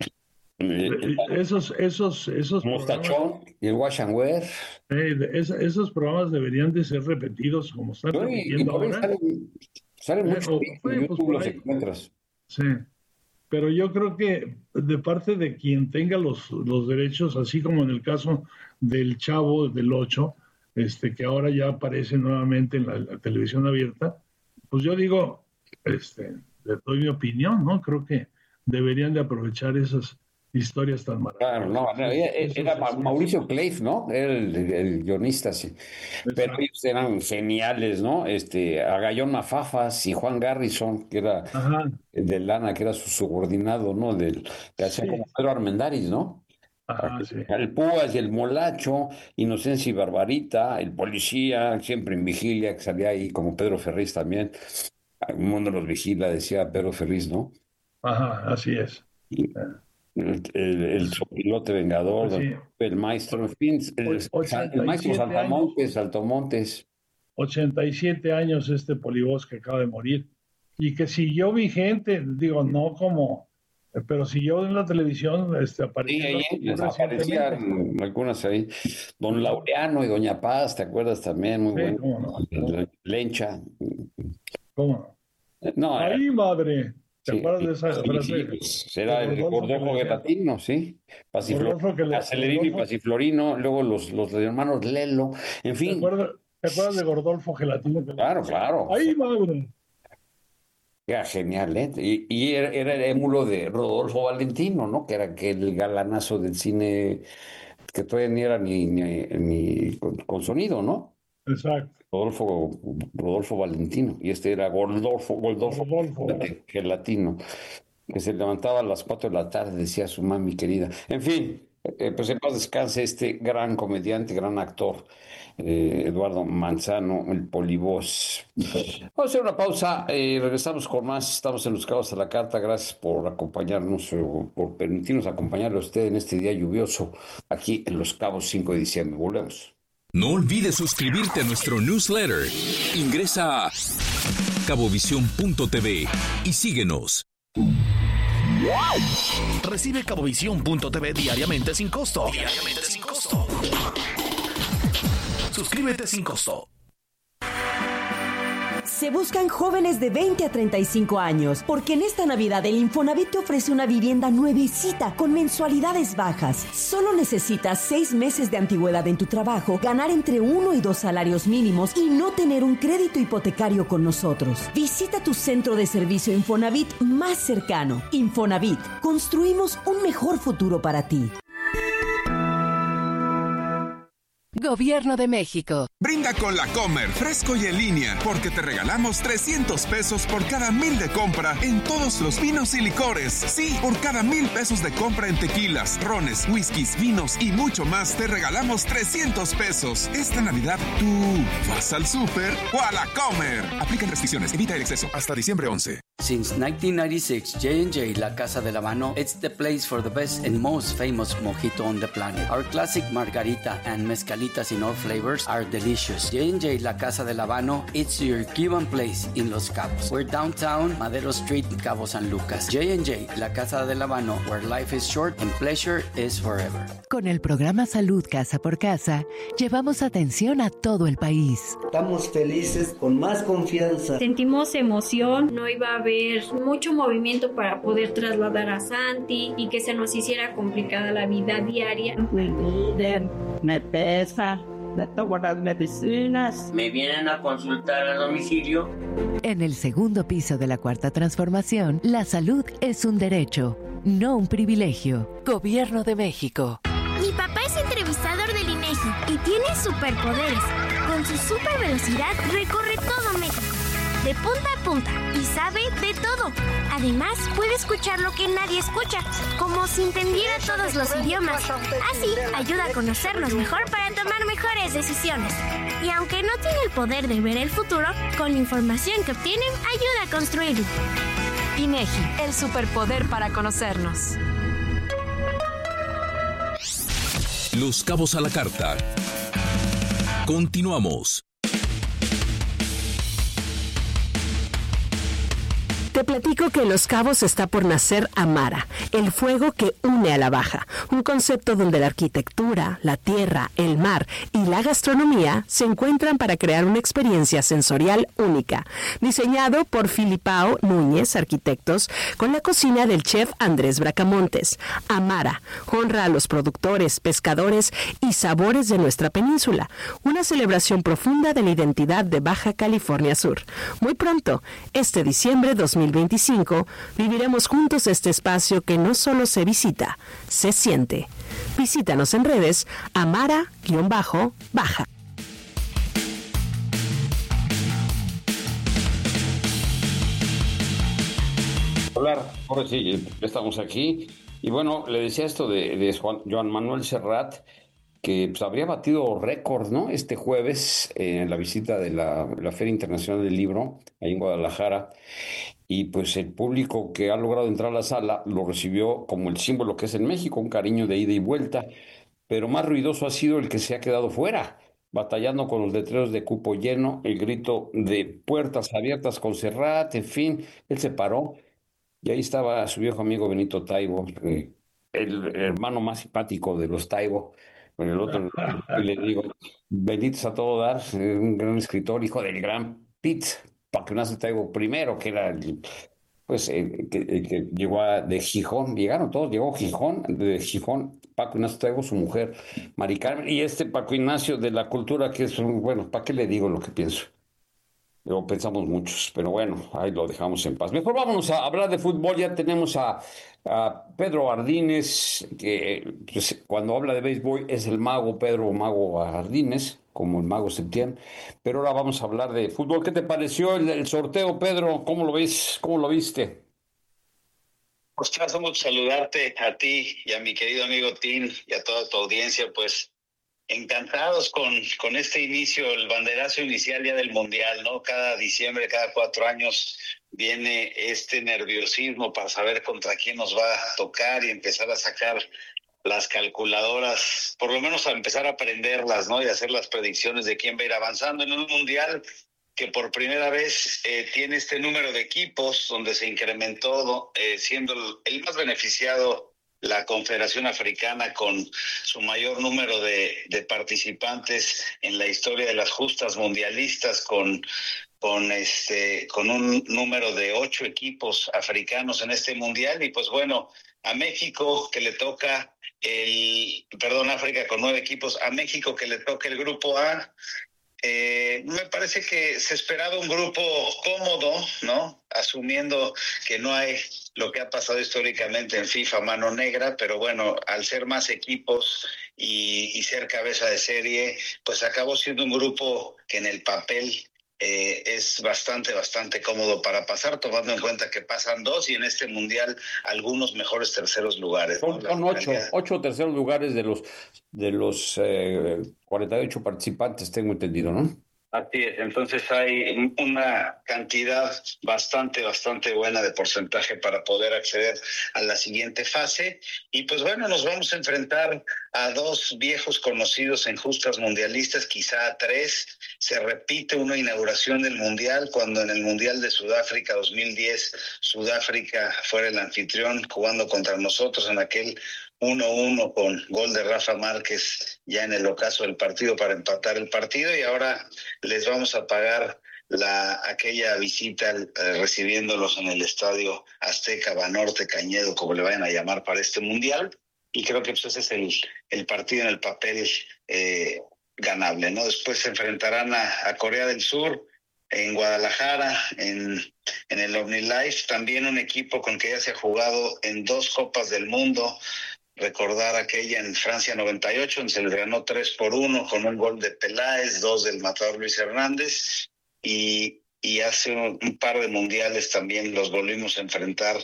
Esos Mostachón y el Wash and Wear. Esos programas deberían de ser repetidos como están repitiendo ahora. Salen mucho en YouTube, los encuentras. Sí, pero yo creo que de parte de quien tenga los derechos, así como en el caso del Chavo del 8, que ahora ya aparece nuevamente en la televisión abierta, pues yo digo, le doy mi opinión, ¿no? Creo que deberían de aprovechar esas historias tan maravillosas. Claro, era Mauricio Cleif, ¿no? Era el guionista, sí. Exacto. Pero ellos eran geniales, ¿no? Agallón Mafafas y Juan Garrison, que era de Lana, que era su subordinado, ¿no? Que hacía como Pedro Armendáriz, ¿no? Sí. El Púas y el Molacho, Inocencia y Barbarita, el policía, siempre en vigilia, que salía ahí como Pedro Ferriz también. El mundo los vigila, decía Pedro Ferriz, ¿no? Así es. El sopilote vengador, sí. El maestro, en fin, el maestro Saltamontes. 87 años Polibos que acaba de morir y que siguió vigente, digo, no como, pero siguió en la televisión, aparecían algunas ahí, Don Laureano y Doña Paz, ¿te acuerdas también? Muy bueno. ¿Cómo no? Lencha. ¿Cómo no? No, ¡ay, madre! ¿Te acuerdas de esa frase? Sí, pues, era el Rodolfo Gelatino, sí. Acelerín y Pasiflorino, luego los hermanos Lelo, en fin. ¿Te acuerdas de Gordolfo Gelatino? Claro. ¡Ay, madre! Era genial, ¿eh? Y era el émulo de Rodolfo Valentino, ¿no? Que era aquel galanazo del cine que todavía ni era ni con sonido, ¿no? Exacto. Rodolfo Valentino, y era Gordolfo Gelatino, que se levantaba a las 4 de la tarde, decía su mami querida. En fin, pues en paz descanse gran comediante, gran actor, Eduardo Manzano, el Polibos. Vamos a hacer una pausa y regresamos con más. Estamos en Los Cabos a la Carta. Gracias por acompañarnos, por permitirnos acompañarle a usted en este día lluvioso aquí en Los Cabos, 5 de diciembre. Volvemos. No olvides suscribirte a nuestro newsletter. Ingresa a cabovisión.tv y síguenos. Recibe cabovisión.tv diariamente sin costo. Suscríbete sin costo. Se buscan jóvenes de 20 a 35 años, porque en esta Navidad el Infonavit te ofrece una vivienda nuevecita con mensualidades bajas. Solo necesitas 6 meses de antigüedad en tu trabajo, ganar entre 1 y 2 salarios mínimos y no tener un crédito hipotecario con nosotros. Visita tu centro de servicio Infonavit más cercano. Infonavit, construimos un mejor futuro para ti. Gobierno de México. Brinda con La Comer, fresco y en línea, porque te regalamos 300 pesos por cada 1,000 de compra en todos los vinos y licores. Sí, por cada 1,000 pesos de compra en tequilas, rones, whiskies, vinos y mucho más, te regalamos 300 pesos. Esta Navidad, ¿tú vas al súper o a La Comer? Aplican restricciones, evita el exceso. Hasta diciembre 11. Since 1996, J&J La Casa del Habano, it's the place for the best and most famous mojito on the planet. Our classic margarita and mezcalitas in all flavors are delicious. J&J La Casa del Habano, it's your Cuban place in Los Cabos. We're downtown, Madero Street, Cabo San Lucas. J&J La Casa del Habano, where life is short and pleasure is forever. Con el programa Salud Casa por Casa, llevamos atención a todo el país. Estamos felices, con más confianza. Sentimos emoción, no iba a haber mucho movimiento para poder trasladar a Santi y que se nos hiciera complicada la vida diaria. Me pesa, me tomo las medicinas. Me vienen a consultar a domicilio. En el segundo piso de la Cuarta Transformación, la salud es un derecho, no un privilegio. Gobierno de México. Mi papá es entrevistador del INEGI y tiene superpoderes. Con su super velocidad recorre todo México, de punta a punta, y sabe de todo. Además, puede escuchar lo que nadie escucha, como si entendiera todos los idiomas. Así, ayuda a conocernos mejor para tomar mejores decisiones. Y aunque no tiene el poder de ver el futuro, con la información que obtiene, ayuda a construirlo. INEGI, el superpoder para conocernos. Los Cabos a la Carta. Continuamos. Te platico que en Los Cabos está por nacer Amara, el fuego que une a la Baja, un concepto donde la arquitectura, la tierra, el mar y la gastronomía se encuentran para crear una experiencia sensorial única, diseñado por Filipao Núñez Arquitectos, con la cocina del chef Andrés Bracamontes. Amara honra a los productores, pescadores y sabores de nuestra península, una celebración profunda de la identidad de Baja California Sur. Muy pronto, este diciembre 2025, viviremos juntos este espacio que no solo se visita, se siente. Visítanos en redes Amara-Baja. Ahora sí, estamos aquí. Y bueno, le decía esto de Joan Manuel Serrat, que pues, habría batido récord, ¿no? Este jueves en la visita de la Feria Internacional del Libro, ahí en Guadalajara. Y pues el público que ha logrado entrar a la sala lo recibió como el símbolo que es en México, un cariño de ida y vuelta. Pero más ruidoso ha sido el que se ha quedado fuera, batallando con los letreros de cupo lleno, el grito de puertas abiertas con Serrat, en fin, él se paró. Y ahí estaba su viejo amigo Benito Taibo, el hermano más simpático de los Taibo. Con el otro le digo, Benito es a todo dar, un gran escritor, hijo del gran Pete Pacunazo Taibo primero, que era el que llegó de Gijón. Llegaron todos, llegó de Gijón, Paco Ignacio Taibo, su mujer, Mari Carmen, y Paco Ignacio de la cultura, que es bueno, ¿para qué le digo lo que pienso? Luego pensamos muchos, pero bueno, ahí lo dejamos en paz. Mejor vámonos a hablar de fútbol. Ya tenemos a Pedro Ardínez, que pues, cuando habla de béisbol es el mago Pedro Mago Ardínez, como el mago Septién. Pero ahora vamos a hablar de fútbol. ¿Qué te pareció el sorteo, Pedro? ¿Cómo lo ves? ¿Cómo lo viste? Pues quiero mucho saludarte a ti y a mi querido amigo Tim y a toda tu audiencia, pues encantados con este inicio, el banderazo inicial ya del Mundial, ¿no? Cada diciembre, cada 4 años viene este nerviosismo para saber contra quién nos va a tocar y empezar a sacar las calculadoras, por lo menos a empezar a aprenderlas, ¿no? Y hacer las predicciones de quién va a ir avanzando en un Mundial que por primera vez tiene este número de equipos, donde se incrementó, siendo el más beneficiado la Confederación Africana con su mayor número de participantes en la historia de las justas mundialistas, con un número de 8 equipos africanos en este mundial. Y pues bueno, a México que le toca África con 9 equipos, a México que le toca el grupo A. Me parece que se esperaba un grupo cómodo, ¿no? Asumiendo que no hay lo que ha pasado históricamente en FIFA, mano negra, pero bueno, al ser más equipos y ser cabeza de serie, pues acabó siendo un grupo que en el papel es bastante cómodo para pasar, tomando en cuenta que pasan 2 y en este mundial algunos mejores terceros lugares, ¿no? Son 8 terceros lugares de los 48 participantes, tengo entendido, ¿no? Así es, entonces hay una cantidad bastante buena de porcentaje para poder acceder a la siguiente fase. Y pues bueno, nos vamos a enfrentar a 2 viejos conocidos en justas mundialistas, quizá a 3. Se repite una inauguración del Mundial, cuando en el Mundial de Sudáfrica 2010, Sudáfrica fuera el anfitrión jugando contra nosotros en aquel 1-1 con gol de Rafa Márquez ya en el ocaso del partido para empatar el partido, y ahora les vamos a pagar aquella visita recibiéndolos en el Estadio Azteca, Banorte, Cañedo, como le vayan a llamar para este Mundial, y creo que pues ese es el partido en el papel ganable, ¿no? Después se enfrentarán a Corea del Sur en Guadalajara, en el OmniLife, también un equipo con que ya se ha jugado en 2 Copas del Mundo. Recordar aquella en Francia 98, donde se les ganó 3-1 con un gol de Peláez, 2 del matador Luis Hernández, y hace un par de mundiales también los volvimos a enfrentar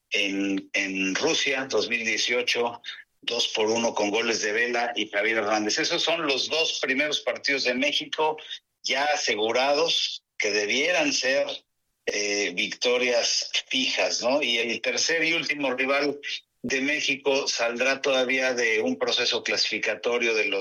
en Rusia 2018, 2-1 con goles de Vela y Javier Hernández. Esos son los 2 primeros partidos de México ya asegurados, que debieran ser victorias fijas, ¿no? Y el tercer y último rival de México saldrá todavía de un proceso clasificatorio de los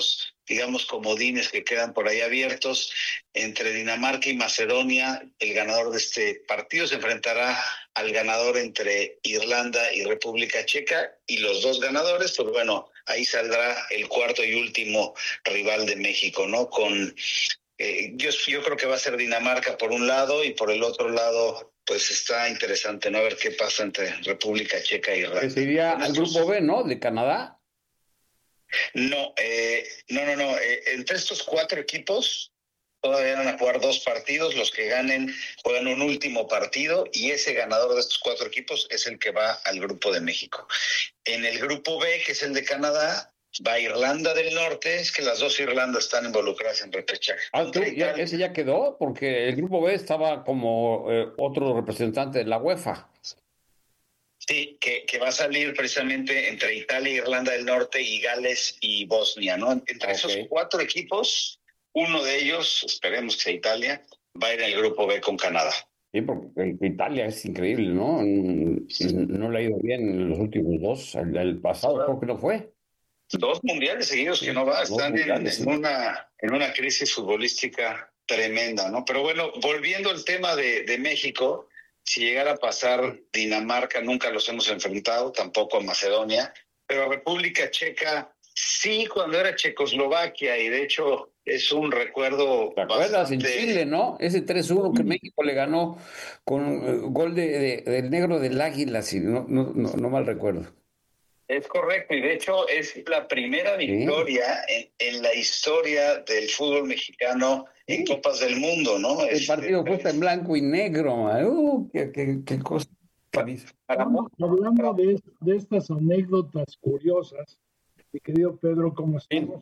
digamos, comodines que quedan por ahí abiertos. Entre Dinamarca y Macedonia, el ganador de este partido se enfrentará al ganador entre Irlanda y República Checa, y los dos ganadores, pues bueno, ahí saldrá el cuarto y último rival de México, ¿no? Yo creo que va a ser Dinamarca por un lado, y por el otro lado, pues está interesante, ¿no? A ver qué pasa entre República Checa e Irlanda. Sería el grupo B, ¿no? De Canadá. No. Entre estos 4 equipos todavía van a jugar 2 partidos. Los que ganen juegan un último partido, y ese ganador de estos 4 equipos es el que va al grupo de México. En el grupo B, que es el de Canadá, va Irlanda del Norte. Es que las 2 Irlandas están involucradas en repechaje. ¿Ese ya quedó? Porque el grupo B estaba como otro representante de la UEFA. Sí, que va a salir precisamente entre Italia, Irlanda del Norte y Gales y Bosnia, ¿no? Entre esos 4 equipos, uno de ellos, esperemos que sea Italia, va a ir en el grupo B con Canadá. Sí, porque Italia es increíble, ¿no? No le ha ido bien en los últimos 2. El pasado creo que no fue. 2 mundiales seguidos que no va. Están en una crisis futbolística tremenda, ¿no? Pero bueno, volviendo al tema de México, si llegara a pasar Dinamarca, nunca los hemos enfrentado, tampoco a Macedonia, pero a República Checa sí, cuando era Checoslovaquia, y de hecho es un recuerdo. ¿Te acuerdas en Chile, no? Ese 3-1 que México le ganó con gol del negro del Águila, si no mal recuerdo. Es correcto, y de hecho es la primera victoria en la historia del fútbol mexicano en Copas del Mundo, ¿no? El partido fue en blanco y negro. Qué cosa. Hablando de estas anécdotas curiosas, mi querido Pedro, ¿cómo estamos?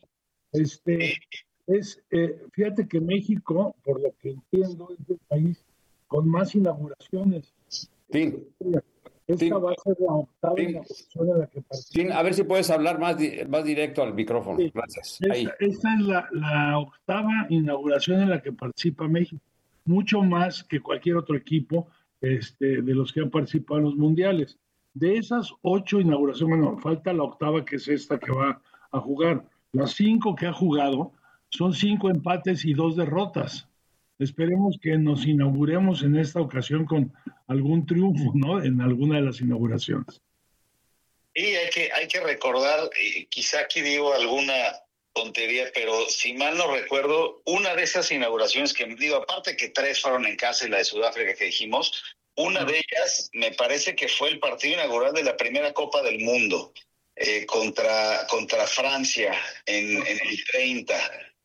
Fíjate que México, por lo que entiendo, es el país con más inauguraciones. Sí. Esta va a ser la 8ª inauguración en la que participa. A ver si puedes hablar más directo al micrófono. Sí. Gracias. Esta es la 8ª inauguración en la que participa México. Mucho más que cualquier otro equipo de los que han participado en los mundiales. De esas 8 inauguraciones, bueno, falta la 8ª, que es esta que va a jugar. Las 5 que ha jugado son 5 empates y 2 derrotas. Esperemos que nos inauguremos en esta ocasión con algún triunfo, ¿no? En alguna de las inauguraciones. Y hay que recordar, quizá aquí digo alguna tontería, pero si mal no recuerdo, una de esas inauguraciones que digo, aparte que 3 fueron en casa y la de Sudáfrica que dijimos, una de ellas me parece que fue el partido inaugural de la primera Copa del Mundo contra Francia en el 30.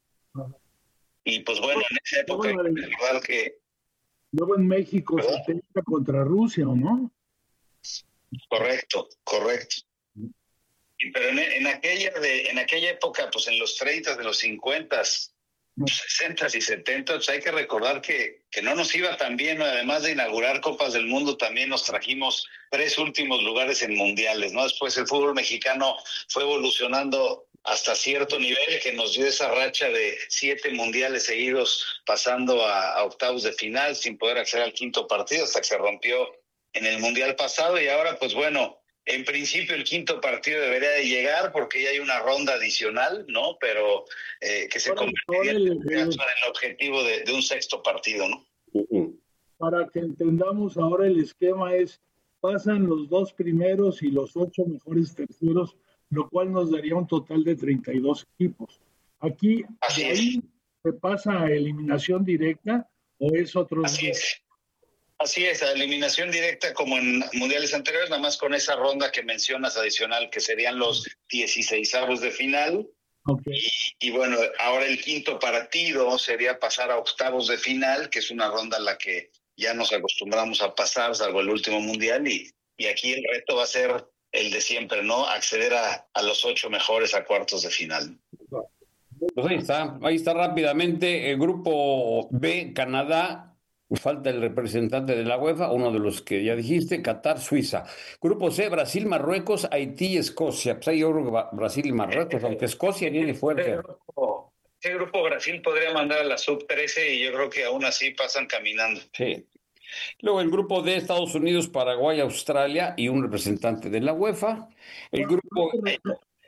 Y pues bueno, en esa época hay que recordar que... Luego en México, ¿verdad? 70 contra Rusia, ¿o no? Correcto. Pero en aquella época, pues en los 30, de los 50, 60 y 70, pues hay que recordar que no nos iba tan bien, ¿no? Además de inaugurar Copas del Mundo, también nos trajimos 3 últimos lugares en mundiales, ¿no? Después el fútbol mexicano fue evolucionando hasta cierto nivel que nos dio esa racha de 7 mundiales seguidos, pasando a octavos de final sin poder acceder al 5º partido hasta que se rompió en el mundial pasado. Y ahora, pues bueno, en principio el 5º partido debería de llegar porque ya hay una ronda adicional, ¿no? Pero que se convertiría en el objetivo de un 6º partido, ¿no? Para que entendamos ahora, el esquema es: pasan los 2 primeros y los 8 mejores terceros, lo cual nos daría un total de 32 equipos. Aquí, ¿de ahí se pasa a eliminación directa o es otro? Así es, a eliminación directa como en mundiales anteriores, nada más con esa ronda que mencionas adicional, que serían los 16avos de final. Okay. Y bueno, ahora el 5º partido sería pasar a octavos de final, que es una ronda en la que ya nos acostumbramos a pasar, salvo el último mundial, y aquí el reto va a ser el de siempre, ¿no? Acceder a los 8 mejores a cuartos de final. Pues ahí está rápidamente el grupo B, Canadá. Falta el representante de la UEFA, uno de los que ya dijiste, Qatar, Suiza. Grupo C, Brasil, Marruecos, Haití y Escocia. Pues ahí yo creo que Brasil y Marruecos, aunque Escocia viene fuerte. Ese grupo Brasil podría mandar a la sub-13 y yo creo que aún así pasan caminando. Sí. Luego el grupo D, Estados Unidos, Paraguay, Australia y un representante de la UEFA. El grupo...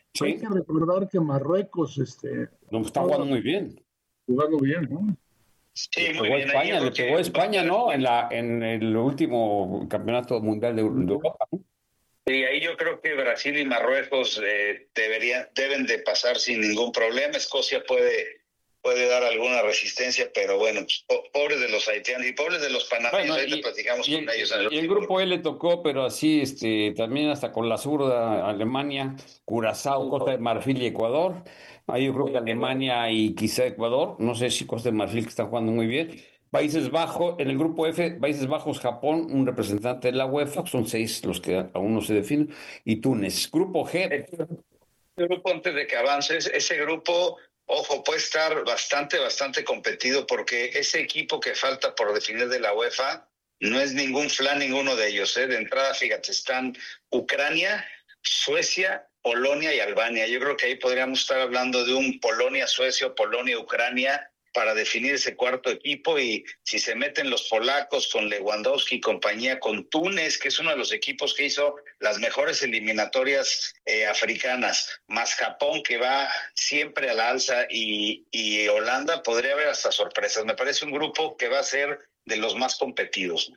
Sí. Hay que recordar que Marruecos no, está jugando muy bien. Jugando bien, ¿no? Sí, le pegó a España, ¿no? En el último campeonato mundial de Europa, ¿no? Sí, ahí yo creo que Brasil y Marruecos deben de pasar sin ningún problema. Escocia puede dar alguna resistencia, pero bueno, pobres de los haitianos y pobres de los panameños, ahí te platicamos con ellos. Y el grupo L tocó, pero así también hasta con la zurda, Alemania, Curazao, Costa de Marfil y Ecuador. Ahí yo creo que Alemania y quizá Ecuador, no sé si Costa de Marfil, que están jugando muy bien. Países Bajos, en el grupo F, Países Bajos, Japón, un representante de la UEFA, son 6 los que aún no se definen, y Túnez. Grupo G. El grupo, antes de que avances, ese grupo, ojo, puede estar bastante competido, porque ese equipo que falta por definir de la UEFA no es ningún flan ninguno de ellos. De entrada, fíjate, están Ucrania, Suecia, Polonia y Albania. Yo creo que ahí podríamos estar hablando de un Polonia-Suecia o Polonia-Ucrania para definir ese cuarto equipo, y si se meten los polacos con Lewandowski y compañía, con Túnez, que es uno de los equipos que hizo las mejores eliminatorias africanas, más Japón, que va siempre a la alza, y Holanda, podría haber hasta sorpresas. Me parece un grupo que va a ser de los más competidos.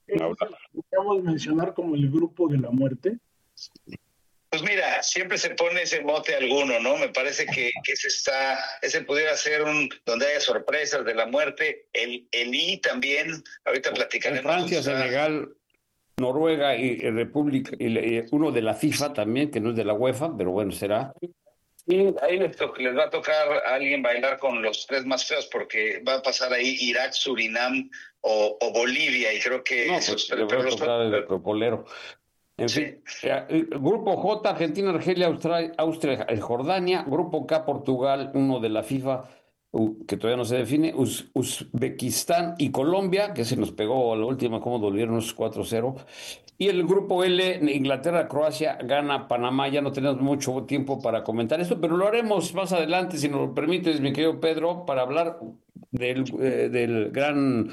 ¿Podemos mencionar como el grupo de la muerte? Pues mira, siempre se pone ese mote alguno, ¿no? Me parece que ese pudiera ser donde haya sorpresas de la muerte. El I también, ahorita platicaremos. Francia, Senegal, Noruega y República, y uno de la FIFA también, que no es de la UEFA, pero bueno, será. Sí, ahí les va a tocar a alguien bailar con los 3 más feos, porque va a pasar ahí Irak, Surinam o Bolivia, y creo que no, pues le va a tocar el propolero. En fin, Grupo J, Argentina, Argelia, Austria, Jordania. Grupo K, Portugal, uno de la FIFA, que todavía no se define, Uzbekistán y Colombia, que se nos pegó a la última, como dolieron los 4-0. Y el grupo L, Inglaterra, Croacia, Ghana, Panamá. Ya no tenemos mucho tiempo para comentar esto, pero lo haremos más adelante, si nos lo permites, mi querido Pedro, para hablar del gran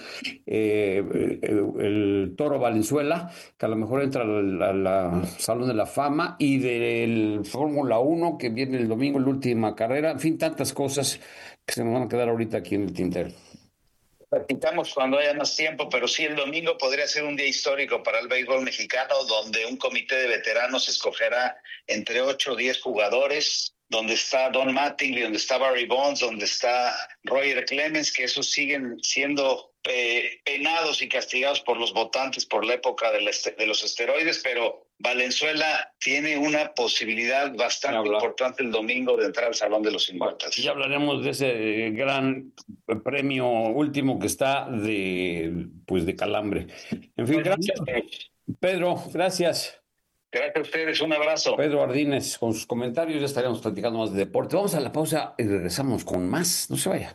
el Toro Valenzuela, que a lo mejor entra al Salón de la Fama, y del Fórmula 1, que viene el domingo, la última carrera. En fin, tantas cosas que se nos van a quedar ahorita aquí en el tintero. Platicamos cuando haya más tiempo, pero sí, el domingo podría ser un día histórico para el béisbol mexicano, donde un comité de veteranos escogerá entre 8 o 10 jugadores, donde está Don Mattingly, donde está Barry Bonds, donde está Roger Clemens, que esos siguen siendo penados y castigados por los votantes por la época de los esteroides, pero Valenzuela tiene una posibilidad bastante importante el domingo de entrar al Salón de los Inmortales. Ya hablaremos de ese gran premio último que está de calambre. En fin, gracias, Pedro, gracias. Gracias a ustedes, un abrazo. Pedro Ardínez, con sus comentarios, ya estaremos platicando más de deporte. Vamos a la pausa y regresamos con más. No se vaya.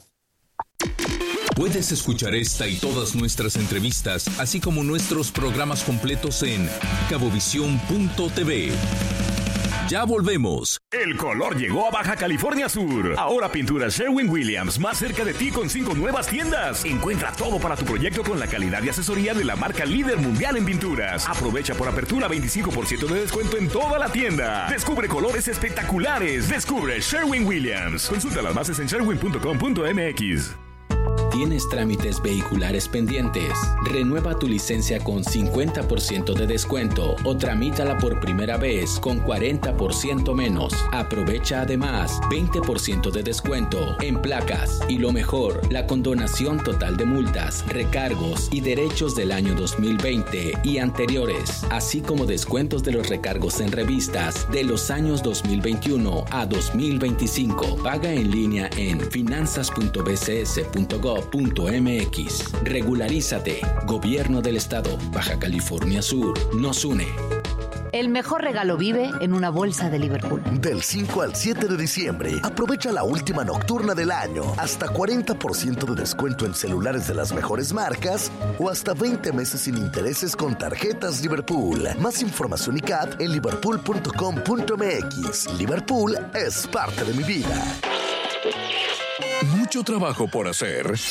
Puedes escuchar esta y todas nuestras entrevistas, así como nuestros programas completos en cabovisión.tv. Ya volvemos. El color llegó a Baja California Sur. Ahora Pintura Sherwin-Williams, más cerca de ti con 5 nuevas tiendas. Encuentra todo para tu proyecto con la calidad y asesoría de la marca líder mundial en pinturas. Aprovecha por apertura 25% de descuento en toda la tienda. Descubre colores espectaculares. Descubre Sherwin-Williams. Consulta las bases en sherwin.com.mx. ¿Tienes trámites vehiculares pendientes? Renueva tu licencia con 50% de descuento o tramítala por primera vez con 40% menos. Aprovecha además 20% de descuento en placas y lo mejor, la condonación total de multas, recargos y derechos del año 2020 y anteriores, así como descuentos de los recargos en revistas de los años 2021 a 2025. Paga en línea en finanzas.bcs.gov.mx. Regularízate. Gobierno del Estado. Baja California Sur. Nos une. El mejor regalo vive en una bolsa de Liverpool. Del 5 al 7 de diciembre, aprovecha la última nocturna del año. Hasta 40% de descuento en celulares de las mejores marcas o hasta 20 meses sin intereses con tarjetas Liverpool. Más información y CAT en liverpool.com.mx. Liverpool es parte de mi vida. Mucho trabajo por hacer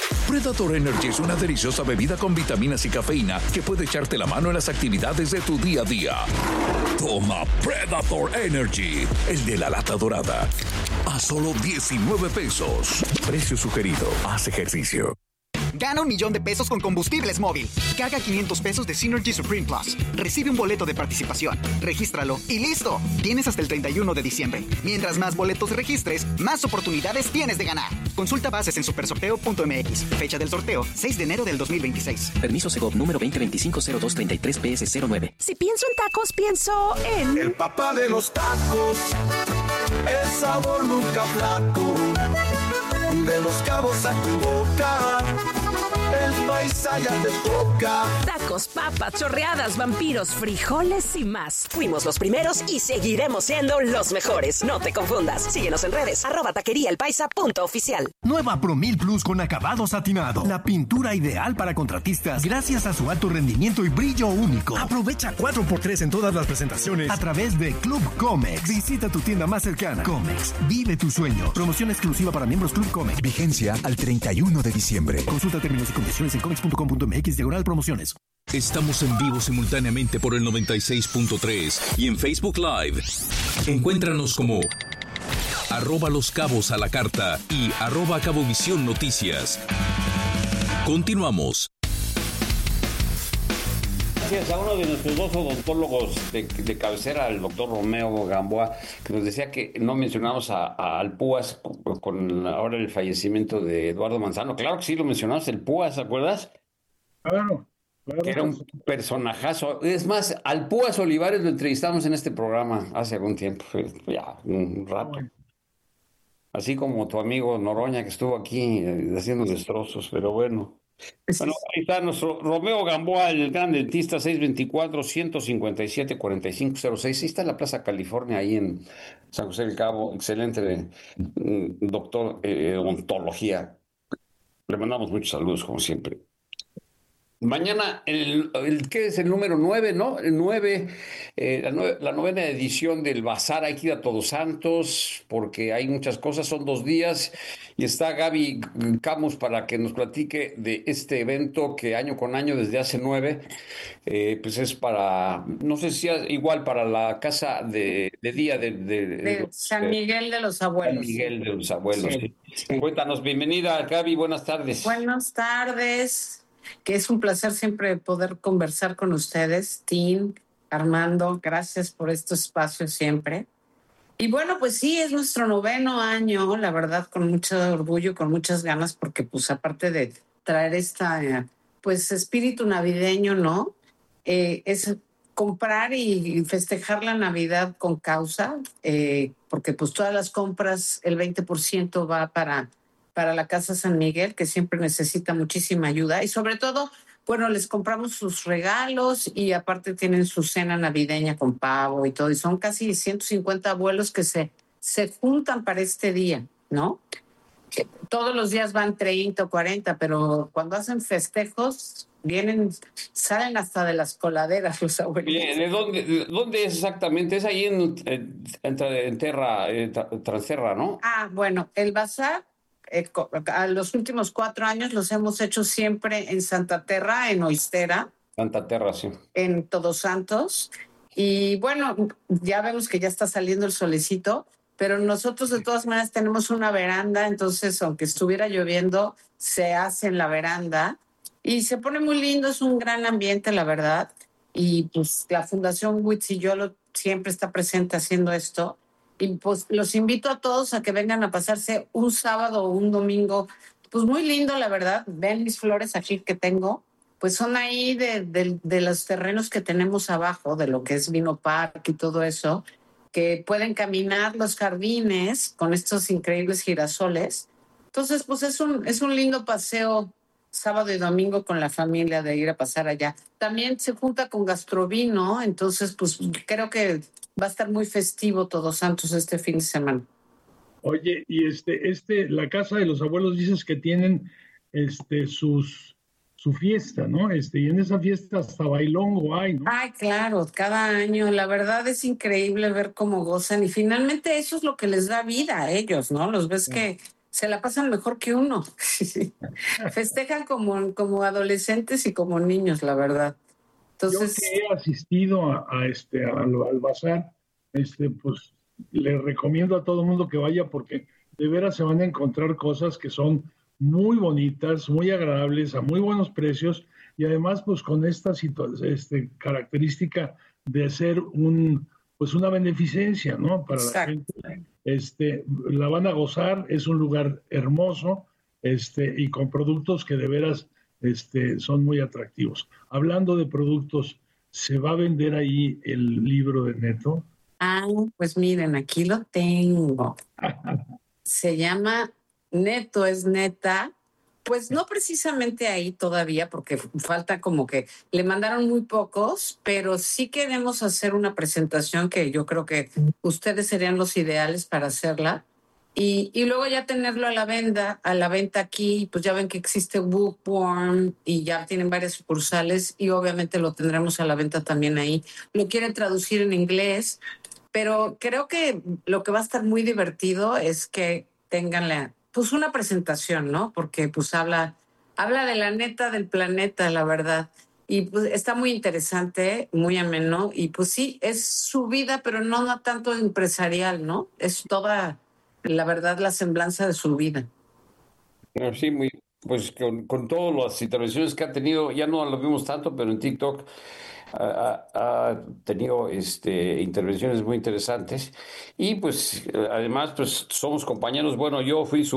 Predator Energy es una deliciosa bebida con vitaminas y cafeína que puede echarte la mano en las actividades de tu día a día. Toma Predator Energy, el de la lata dorada, a solo 19 pesos. Precio sugerido. Haz ejercicio. Gana $1,000,000 con Combustibles Móvil. Carga 500 pesos de Synergy Supreme Plus. Recibe un boleto de participación. Regístralo y ¡listo! Tienes hasta el 31 de diciembre. Mientras más boletos registres, más oportunidades tienes de ganar. Consulta bases en supersorteo.mx. Fecha del sorteo, 6 de enero del 2026. Permiso Segov número 2025-0233-PS09. Si pienso en tacos, pienso en... El papá de los tacos. El sabor nunca flaco. De Los Cabos a tu boca. El paisa ya te toca. Tacos, papas, chorreadas, vampiros, frijoles y más. Fuimos los primeros y seguiremos siendo los mejores. No te confundas. Síguenos en redes, @taqueriaelpaisa.oficial. Nueva Promil Plus con acabado satinado. La pintura ideal para contratistas gracias a su alto rendimiento y brillo único. Aprovecha 4x3 en todas las presentaciones a través de Club Comex. Visita tu tienda más cercana. Comex, vive tu sueño. Promoción exclusiva para miembros Club Comex. Vigencia al 31 de diciembre. Consulta términos y condiciones en comex.com.mx/promociones. Estamos en vivo simultáneamente por el 96.3 y en Facebook Live. Encuéntranos como @Los Cabos a la Carta y @Cabovisión Noticias. Continuamos. Gracias a uno de nuestros dos odontólogos de cabecera, el doctor Romeo Gamboa, que nos decía que no mencionamos al Púas con ahora el fallecimiento de Eduardo Manzano. Claro que sí lo mencionamos, el Púas, ¿te acuerdas? Claro. Que era un personajazo. Es más, al Púas Olivares lo entrevistamos en este programa hace algún tiempo, ya un rato. Así como tu amigo Noroña, que estuvo aquí haciendo destrozos, pero bueno. Bueno, ahí está nuestro Romeo Gamboa, el gran dentista, 624-157-4506. Ahí está en la Plaza California, ahí en San José del Cabo. Excelente doctor odontología. Le mandamos muchos saludos, como siempre. Mañana, ¿qué es el número 9, no? El 9, la novena edición del Bazar. Hay que ir a Todos Santos porque hay muchas cosas, son 2 días. Y está Gaby Camus para que nos platique de este evento que año con año, desde hace 9, pues es para, no sé si es igual para la casa de día de San Miguel de los Abuelos. San Miguel de los Abuelos, sí. Cuéntanos, bienvenida Gaby, buenas tardes. Buenas tardes. Que es un placer siempre poder conversar con ustedes, Tim, Armando, gracias por estos espacios siempre. Y bueno, pues sí, es nuestro 9º año, la verdad, con mucho orgullo, con muchas ganas, porque pues aparte de traer pues espíritu navideño, ¿no? Es comprar y festejar la Navidad con causa, porque pues todas las compras, el 20% va para la Casa San Miguel, que siempre necesita muchísima ayuda. Y sobre todo, bueno, les compramos sus regalos y aparte tienen su cena navideña con pavo y todo. Y son casi 150 abuelos que se juntan para este día, ¿no? Que todos los días van 30 o 40, pero cuando hacen festejos, salen hasta de las coladeras los abuelos. Bien, ¿de dónde es exactamente? Es ahí en Transterra, ¿no? Ah, bueno, el bazar... a los últimos 4 años los hemos hecho siempre en Santa Terra, en Oistera. Santa Terra, sí. En Todos Santos. Y bueno, ya vemos que ya está saliendo el solecito, pero nosotros de todas maneras tenemos una veranda, entonces aunque estuviera lloviendo, se hace en la veranda y se pone muy lindo, es un gran ambiente, la verdad. Y pues la Fundación Huitzillo siempre está presente haciendo esto. Y pues los invito a todos a que vengan a pasarse un sábado o un domingo, pues muy lindo, la verdad. Ven mis flores aquí que tengo, pues son ahí de los terrenos que tenemos abajo, de lo que es Vino Park y todo eso, que pueden caminar los jardines con estos increíbles girasoles. Entonces, pues es un lindo paseo sábado y domingo con la familia de ir a pasar allá. También se junta con Gastrovino, entonces pues creo que va a estar muy festivo Todos Santos este fin de semana. Oye, y la Casa de los Abuelos dices que tienen su fiesta, ¿no? Y en esa fiesta hasta bailongo hay, ¿no? Ay, claro, cada año. La verdad es increíble ver cómo gozan y finalmente eso es lo que les da vida a ellos, ¿no? Los ves que se la pasan mejor que uno. Festejan como adolescentes y como niños, la verdad. Entonces, yo que he asistido al bazar, pues le recomiendo a todo el mundo que vaya porque de veras se van a encontrar cosas que son muy bonitas, muy agradables, a muy buenos precios y además pues con esta característica de ser una beneficencia, ¿no? Para exacto. La gente. La van a gozar, es un lugar hermoso, y con productos que de veras son muy atractivos. Hablando de productos, ¿se va a vender ahí el libro de Neto? Ah, pues miren, aquí lo tengo. Se llama Neto es Neta. Pues no precisamente ahí todavía, porque falta como que le mandaron muy pocos, pero sí queremos hacer una presentación que yo creo que ustedes serían los ideales para hacerla. Y luego ya tenerlo a la venta aquí, pues ya ven que existe Bookworm y ya tienen varias sucursales y obviamente lo tendremos a la venta también ahí. Lo quieren traducir en inglés, pero creo que lo que va a estar muy divertido es que tengan pues una presentación, ¿no? Porque pues habla de la neta del planeta, la verdad. Y pues está muy interesante, muy ameno. Y pues sí, es su vida, pero no tanto empresarial, ¿no? Es toda, la verdad, la semblanza de su vida. Sí, pues con todas las intervenciones que ha tenido, ya no lo vimos tanto, pero en TikTok ha tenido intervenciones muy interesantes y pues además pues somos compañeros. Bueno, yo fui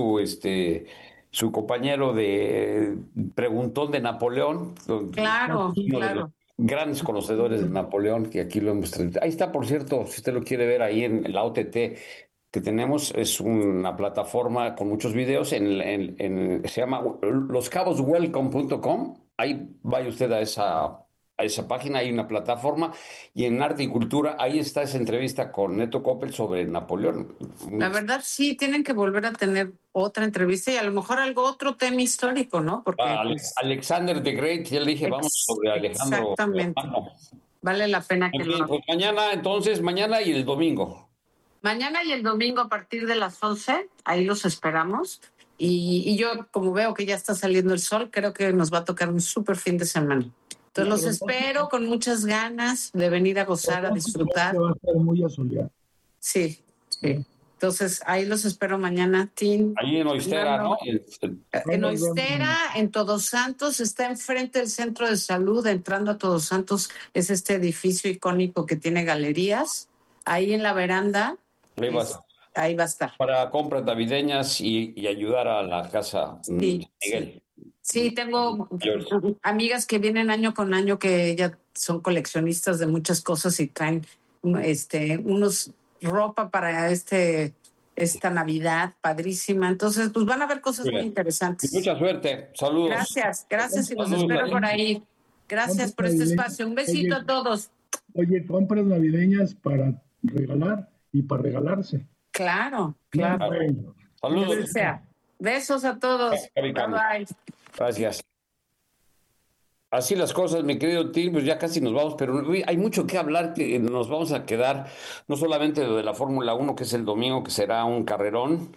su compañero de preguntón de Napoleón. Claro, uno claro. De los grandes conocedores de Napoleón, que aquí lo hemos traído. Ahí está, por cierto, si usted lo quiere ver ahí en la OTT que tenemos, es una plataforma con muchos videos, se llama loscaboswelcome.com. Ahí vaya usted a esa página, hay una plataforma, y en Arte y Cultura, ahí está esa entrevista con Neto Koppel sobre Napoleón. La verdad, sí, tienen que volver a tener otra entrevista y a lo mejor otro tema histórico, ¿no? Porque Alexander the Great, ya le dije, vamos sobre Alejandro. Exactamente. Vale la pena que lo... Pues mañana y el domingo. Mañana y el domingo a partir de las 11, ahí los esperamos. Y yo, como veo que ya está saliendo el sol, creo que nos va a tocar un súper fin de semana. Entonces los espero con muchas ganas de venir a gozar, a disfrutar. Va a estar muy asoleado. Sí. Entonces ahí los espero mañana, Tim. Ahí en Oistera, ¿no? En Oistera, en Todos Santos, está enfrente del Centro de Salud, entrando a Todos Santos, es este edificio icónico que tiene galerías. Ahí en la veranda. Ahí va a estar. Para compras navideñas y ayudar a la casa Miguel. Sí, tengo amigas que vienen año con año que ya son coleccionistas de muchas cosas y traen unos ropa para esta Navidad padrísima. Entonces, pues van a ver cosas muy interesantes. Mucha suerte. Saludos. Gracias y los espero por ahí. Gracias por este espacio. Un besito a todos. Oye, compras navideñas para regalar y para regalarse. Claro. Saludos. Besos a todos. Bye. Gracias. Así las cosas, mi querido Tim, pues ya casi nos vamos, pero hay mucho que hablar, que nos vamos a quedar, no solamente de la Fórmula 1, que es el domingo, que será un carrerón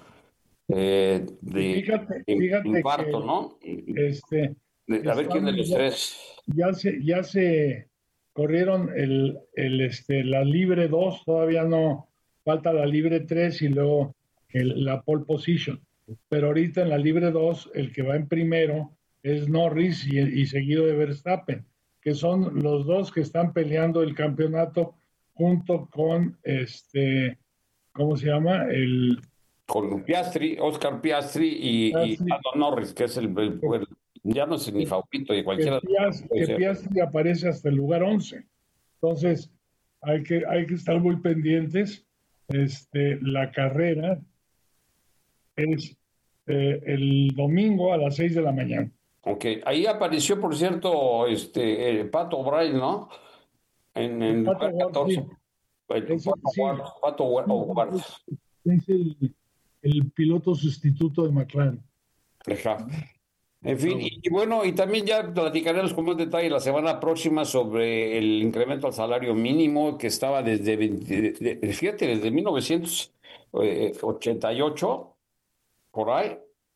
fíjate infarto, que, ¿no? A ver quién de los tres. Ya se corrieron la Libre 2, todavía no, falta la Libre 3 y luego la pole position. Pero ahorita en la Libre 2, el que va en primero es Norris y seguido de Verstappen, que son los dos que están peleando el campeonato junto con ¿cómo se llama? Con Piastri, Oscar Piastri y Lando Norris, que es ya no es ni favorito de cualquiera. Que Piastri aparece hasta el lugar 11. Entonces, hay que estar muy pendientes. La carrera es el domingo a las 6 de la mañana. Ok, ahí apareció, por cierto, Pato O'Brien, ¿no? En el lugar 14. Pato O'Ward. Es el piloto sustituto de McLaren. En fin, y bueno, y también ya platicaremos con más detalle la semana próxima sobre el incremento al salario mínimo que estaba desde 1988, por ahí.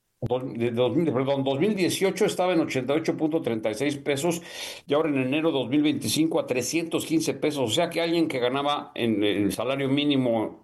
2018 estaba en 88.36 pesos y ahora en enero 2025 a 315 pesos. O sea que alguien que ganaba en el salario mínimo